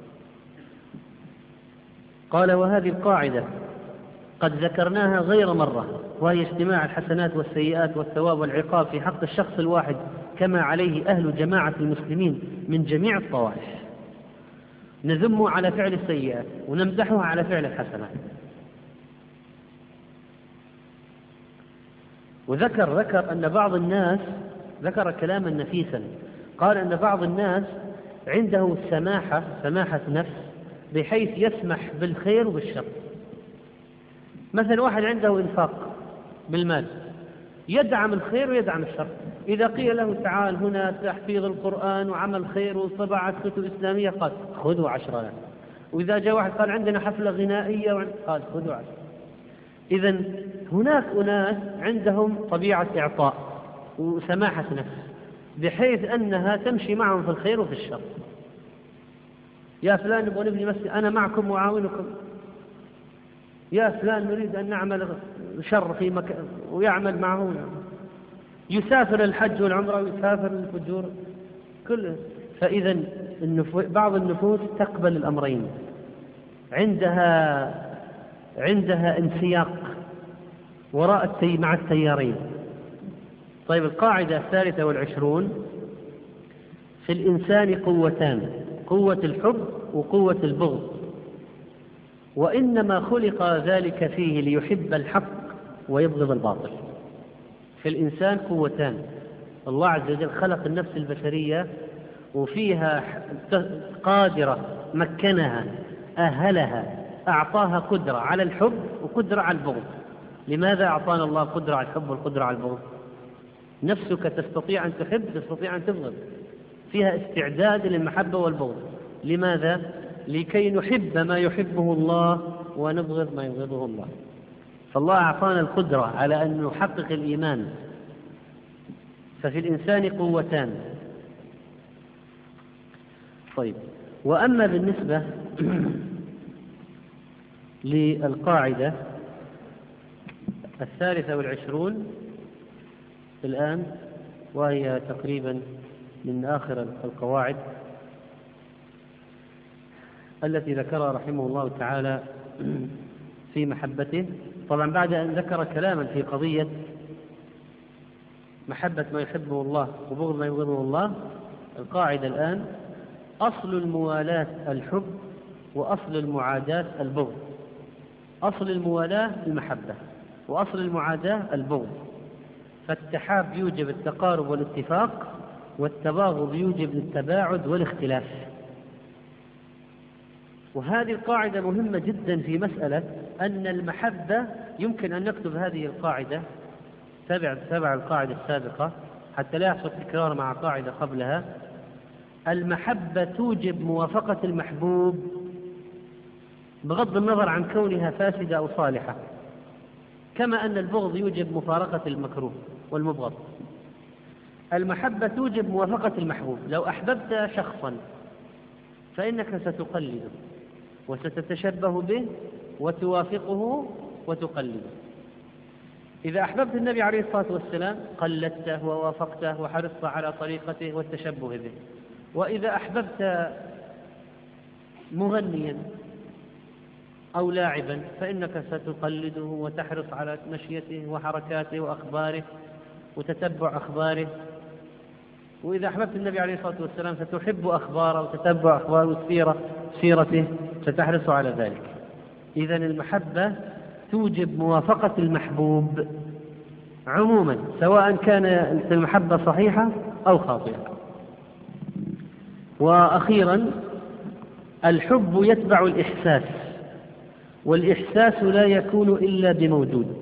قال: وهذه القاعدة قد ذكرناها غير مرة، وهي اجتماع الحسنات والسيئات والثواب والعقاب في حق الشخص الواحد كما عليه أهل جماعة المسلمين من جميع الطوائف. نذم على فعل السيئات ونمدحها على فعل الحسنات. وذكر أن بعض الناس، ذكر كلاما نفيسا، قال أن بعض الناس عنده سماحة نفس بحيث يسمح بالخير وبالشر. مثلا واحد عنده إنفاق بالمال، يدعم الخير ويدعم الشر. إذا قيل له تعال هنا تحفيظ القرآن وعمل خير وطبعة كتب إسلامية، قال خذوا 10. وإذا جاء واحد قال عندنا حفلة غنائية قال خذوا 10. إذن هناك أناس عندهم طبيعة إعطاء وسماحة نفس بحيث أنها تمشي معهم في الخير وفي الشر. يا فلان نبغى نبني مسجد، أنا معكم وأعاونكم. يا فلان نريد أن نعمل شر في مكان، ويعمل معه. يسافر الحج والعمرة ويسافر الفجور كله. فإذا بعض النفوس تقبل الأمرين، عندها انسياق مع التيارين. طيب، القاعدة 23: في الإنسان قوتان، قوة الحب وقوة البغض، وإنما خلق ذلك فيه ليحب الحق ويبغض الباطل. في الإنسان قوتان، الله عز وجل خلق النفس البشرية وفيها قادرة، مكنها، أهلها، أعطاها قدرة على الحب وقدرة على البغض. لماذا أعطانا الله قدرة على الحب والقدرة على البغض؟ نفسك تستطيع أن تحب، تستطيع أن تبغض، فيها استعداد للمحبة والبغض. لماذا؟ لكي نحب ما يحبه الله ونبغض ما يبغضه الله. فالله أعطانا القدرة على أن نحقق الإيمان. ففي الإنسان قوتان. طيب، وأما بالنسبة للقاعدة 23 الآن، وهي تقريبا من آخر القواعد التي ذكرها رحمه الله تعالى في محبته. طبعا بعد أن ذكر كلاما في قضية محبة ما يحبه الله وبغض ما يبغضه الله، القاعدة الآن: أصل الموالاة الحب، وأصل المعاداة البغض. أصل الموالاة المحبة، وأصل المعاداة البغض. فالتحاب يوجب التقارب والاتفاق، والتباغض يوجب التباعد والاختلاف. وهذه القاعدة مهمة جدا في مسألة أن المحبة، يمكن أن نكتب هذه القاعدة تبع القاعدة السابقة حتى لا يحصل تكرار مع قاعدة قبلها. المحبة توجب موافقة المحبوب بغض النظر عن كونها فاسدة أو صالحة، كما أن البغض يوجب مفارقة المكروه والمبغض. المحبة توجب موافقة المحبوب. لو أحببت شخصا فإنك ستقلده وستتشبه به وتوافقه وتقلده. إذا أحببت النبي عليه الصلاة والسلام قلدته ووافقته وحرصت على طريقته والتشبه به. وإذا أحببت مغنيا أو لاعبا فإنك ستقلده وتحرص على مشيته وحركاته وأخباره وتتبع أخباره. وإذا أحببت النبي عليه الصلاة والسلام ستحب أخباره وتتبع أخباره وسيرته، ستحرص على ذلك. إذن المحبة توجب موافقة المحبوب عموما، سواء كان المحبة صحيحة أو خاطئة. وأخيرا، الحب يتبع الإحساس، والإحساس لا يكون إلا بموجود.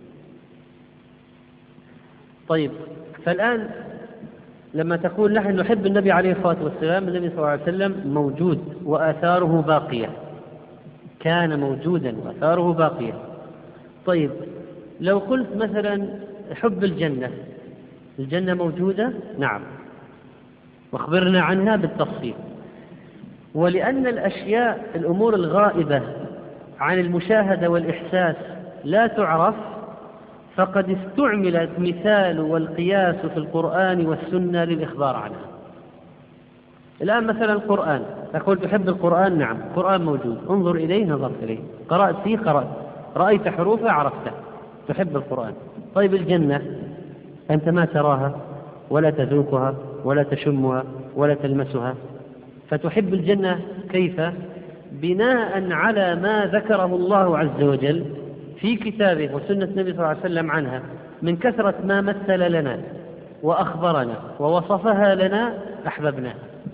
طيب، فالآن لما تقول نحن نحب النبي عليه الصلاة والسلام، النبي صلى الله عليه وسلم موجود وآثاره باقية، كان موجودا وآثاره باقية. طيب، لو قلت مثلا حب الجنة موجودة؟ نعم، واخبرنا عنها بالتفصيل. ولأن الأمور الغائبة عن المشاهدة والإحساس لا تعرف، فقد استعمل المثال والقياس في القرآن والسنة للإخبار عنها. الآن مثلا القرآن، تقول تحب القرآن؟ نعم، القرآن موجود، انظر إليه، نظرت إليه، قرأت فيه، قرأت، رأيت حروفه، عرفته، تحب القرآن. طيب، الجنة أنت ما تراها ولا تذوقها ولا تشمها ولا تلمسها، فتحب الجنة كيف؟ بناء على ما ذكره الله عز وجل في كتابه وسنة النبي صلى الله عليه وسلم عنها، من كثرة ما مثل لنا وأخبرنا ووصفها لنا أحببناها.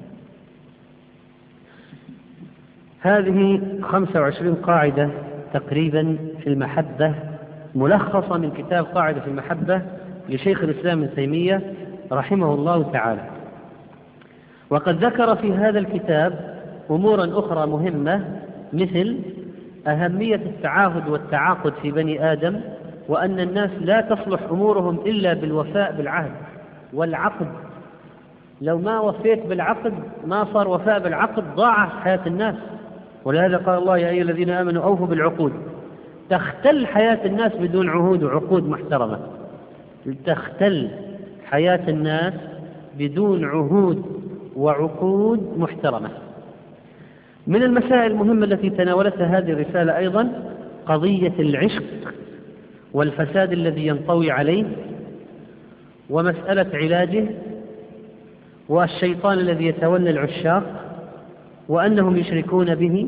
هذه 25 قاعدة تقريبا في المحبة، ملخصة من كتاب قاعدة في المحبة لشيخ الإسلام ابن تيمية رحمه الله تعالى. وقد ذكر في هذا الكتاب أمورا أخرى مهمة، مثل أهمية التعاهد والتعاقد في بني آدم، وأن الناس لا تصلح أمورهم إلا بالوفاء بالعهد والعقد. لو ما وفيت بالعقد ما صار وفاء بالعقد، ضاعت حياة الناس. ولهذا قال الله: يا أيها الذين آمنوا أوفوا بالعقود. تختل حياة الناس بدون عهود وعقود محترمة، تختل حياة الناس بدون عهود وعقود محترمة. من المسائل المهمة التي تناولتها هذه الرسالة أيضا قضية العشق والفساد الذي ينطوي عليه، ومسألة علاجه، والشيطان الذي يتولى العشاق وأنهم يشركون به،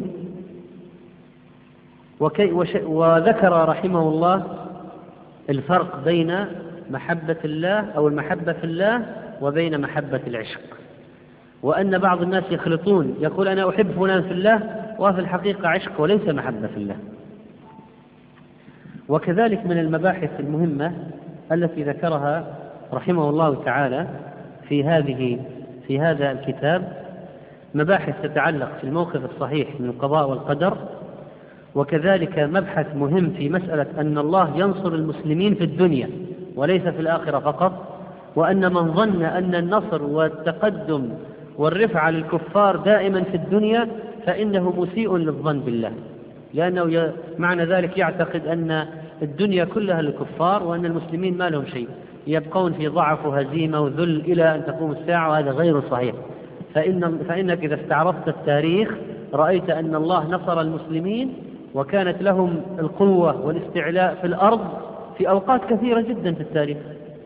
وذكر رحمه الله الفرق بين محبة الله أو المحبة في الله وبين محبة العشق، وأن بعض الناس يخلطون، يقول أنا أحب فلان في الله وفي الحقيقة عشق وليس محبة في الله. وكذلك من المباحث المهمة التي ذكرها رحمه الله تعالى في هذا الكتاب مباحث تتعلق في الموقف الصحيح من القضاء والقدر، وكذلك مبحث مهم في مسألة أن الله ينصر المسلمين في الدنيا وليس في الآخرة فقط، وأن من ظن أن النصر والتقدم والرفعة للكفار دائما في الدنيا فإنه مسيء للظن بالله، لأنه معنى ذلك يعتقد أن الدنيا كلها للكفار وأن المسلمين ما لهم شيء، يبقون في ضعف وهزيمة وذل إلى أن تقوم الساعة، وهذا غير صحيح. فإنك إذا استعرضت التاريخ رأيت أن الله نصر المسلمين وكانت لهم القوة والاستعلاء في الأرض في أوقات كثيرة جدا في التاريخ.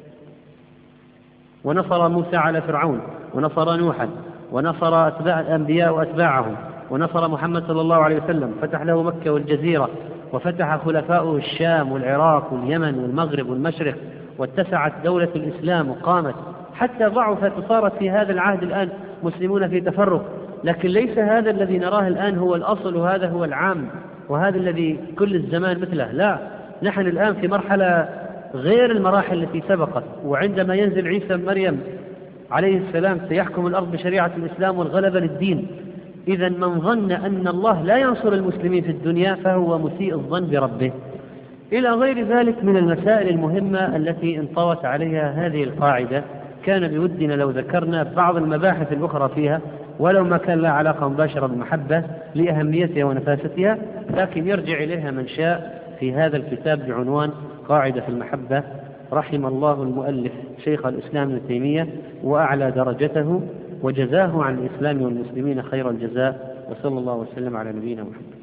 ونصر موسى على فرعون، ونصر نوحا، ونصر أتباع الأنبياء وأتباعهم، ونصر محمد صلى الله عليه وسلم، فتح له مكة والجزيرة، وفتح خلفاؤه الشام والعراق واليمن والمغرب والمشرق، واتسعت دولة الإسلام وقامت، حتى ضعفت وصارت في هذا العهد الآن مسلمون في تفرق. لكن ليس هذا الذي نراه الآن هو الأصل وهذا هو العام وهذا الذي كل الزمان مثله، لا، نحن الآن في مرحلة غير المراحل التي سبقت، وعندما ينزل عيسى بن مريم عليه السلام سيحكم الأرض بشريعة الإسلام والغلبة للدين. إذا من ظن أن الله لا ينصر المسلمين في الدنيا فهو مسيء الظن بربه. إلى غير ذلك من المسائل المهمة التي انطوت عليها هذه القاعدة، كان بودنا لو ذكرنا بعض المباحث الأخرى فيها ولو ما كان لها علاقة مباشرة بالمحبة لأهميتها ونفاستها، لكن يرجع إليها من شاء في هذا الكتاب بعنوان قاعدة في المحبة. رحم الله المؤلف شيخ الإسلام ابن تيمية وأعلى درجته، وجزاه عن الإسلام والمسلمين خير الجزاء، وصلى الله وسلم على نبينا محمد.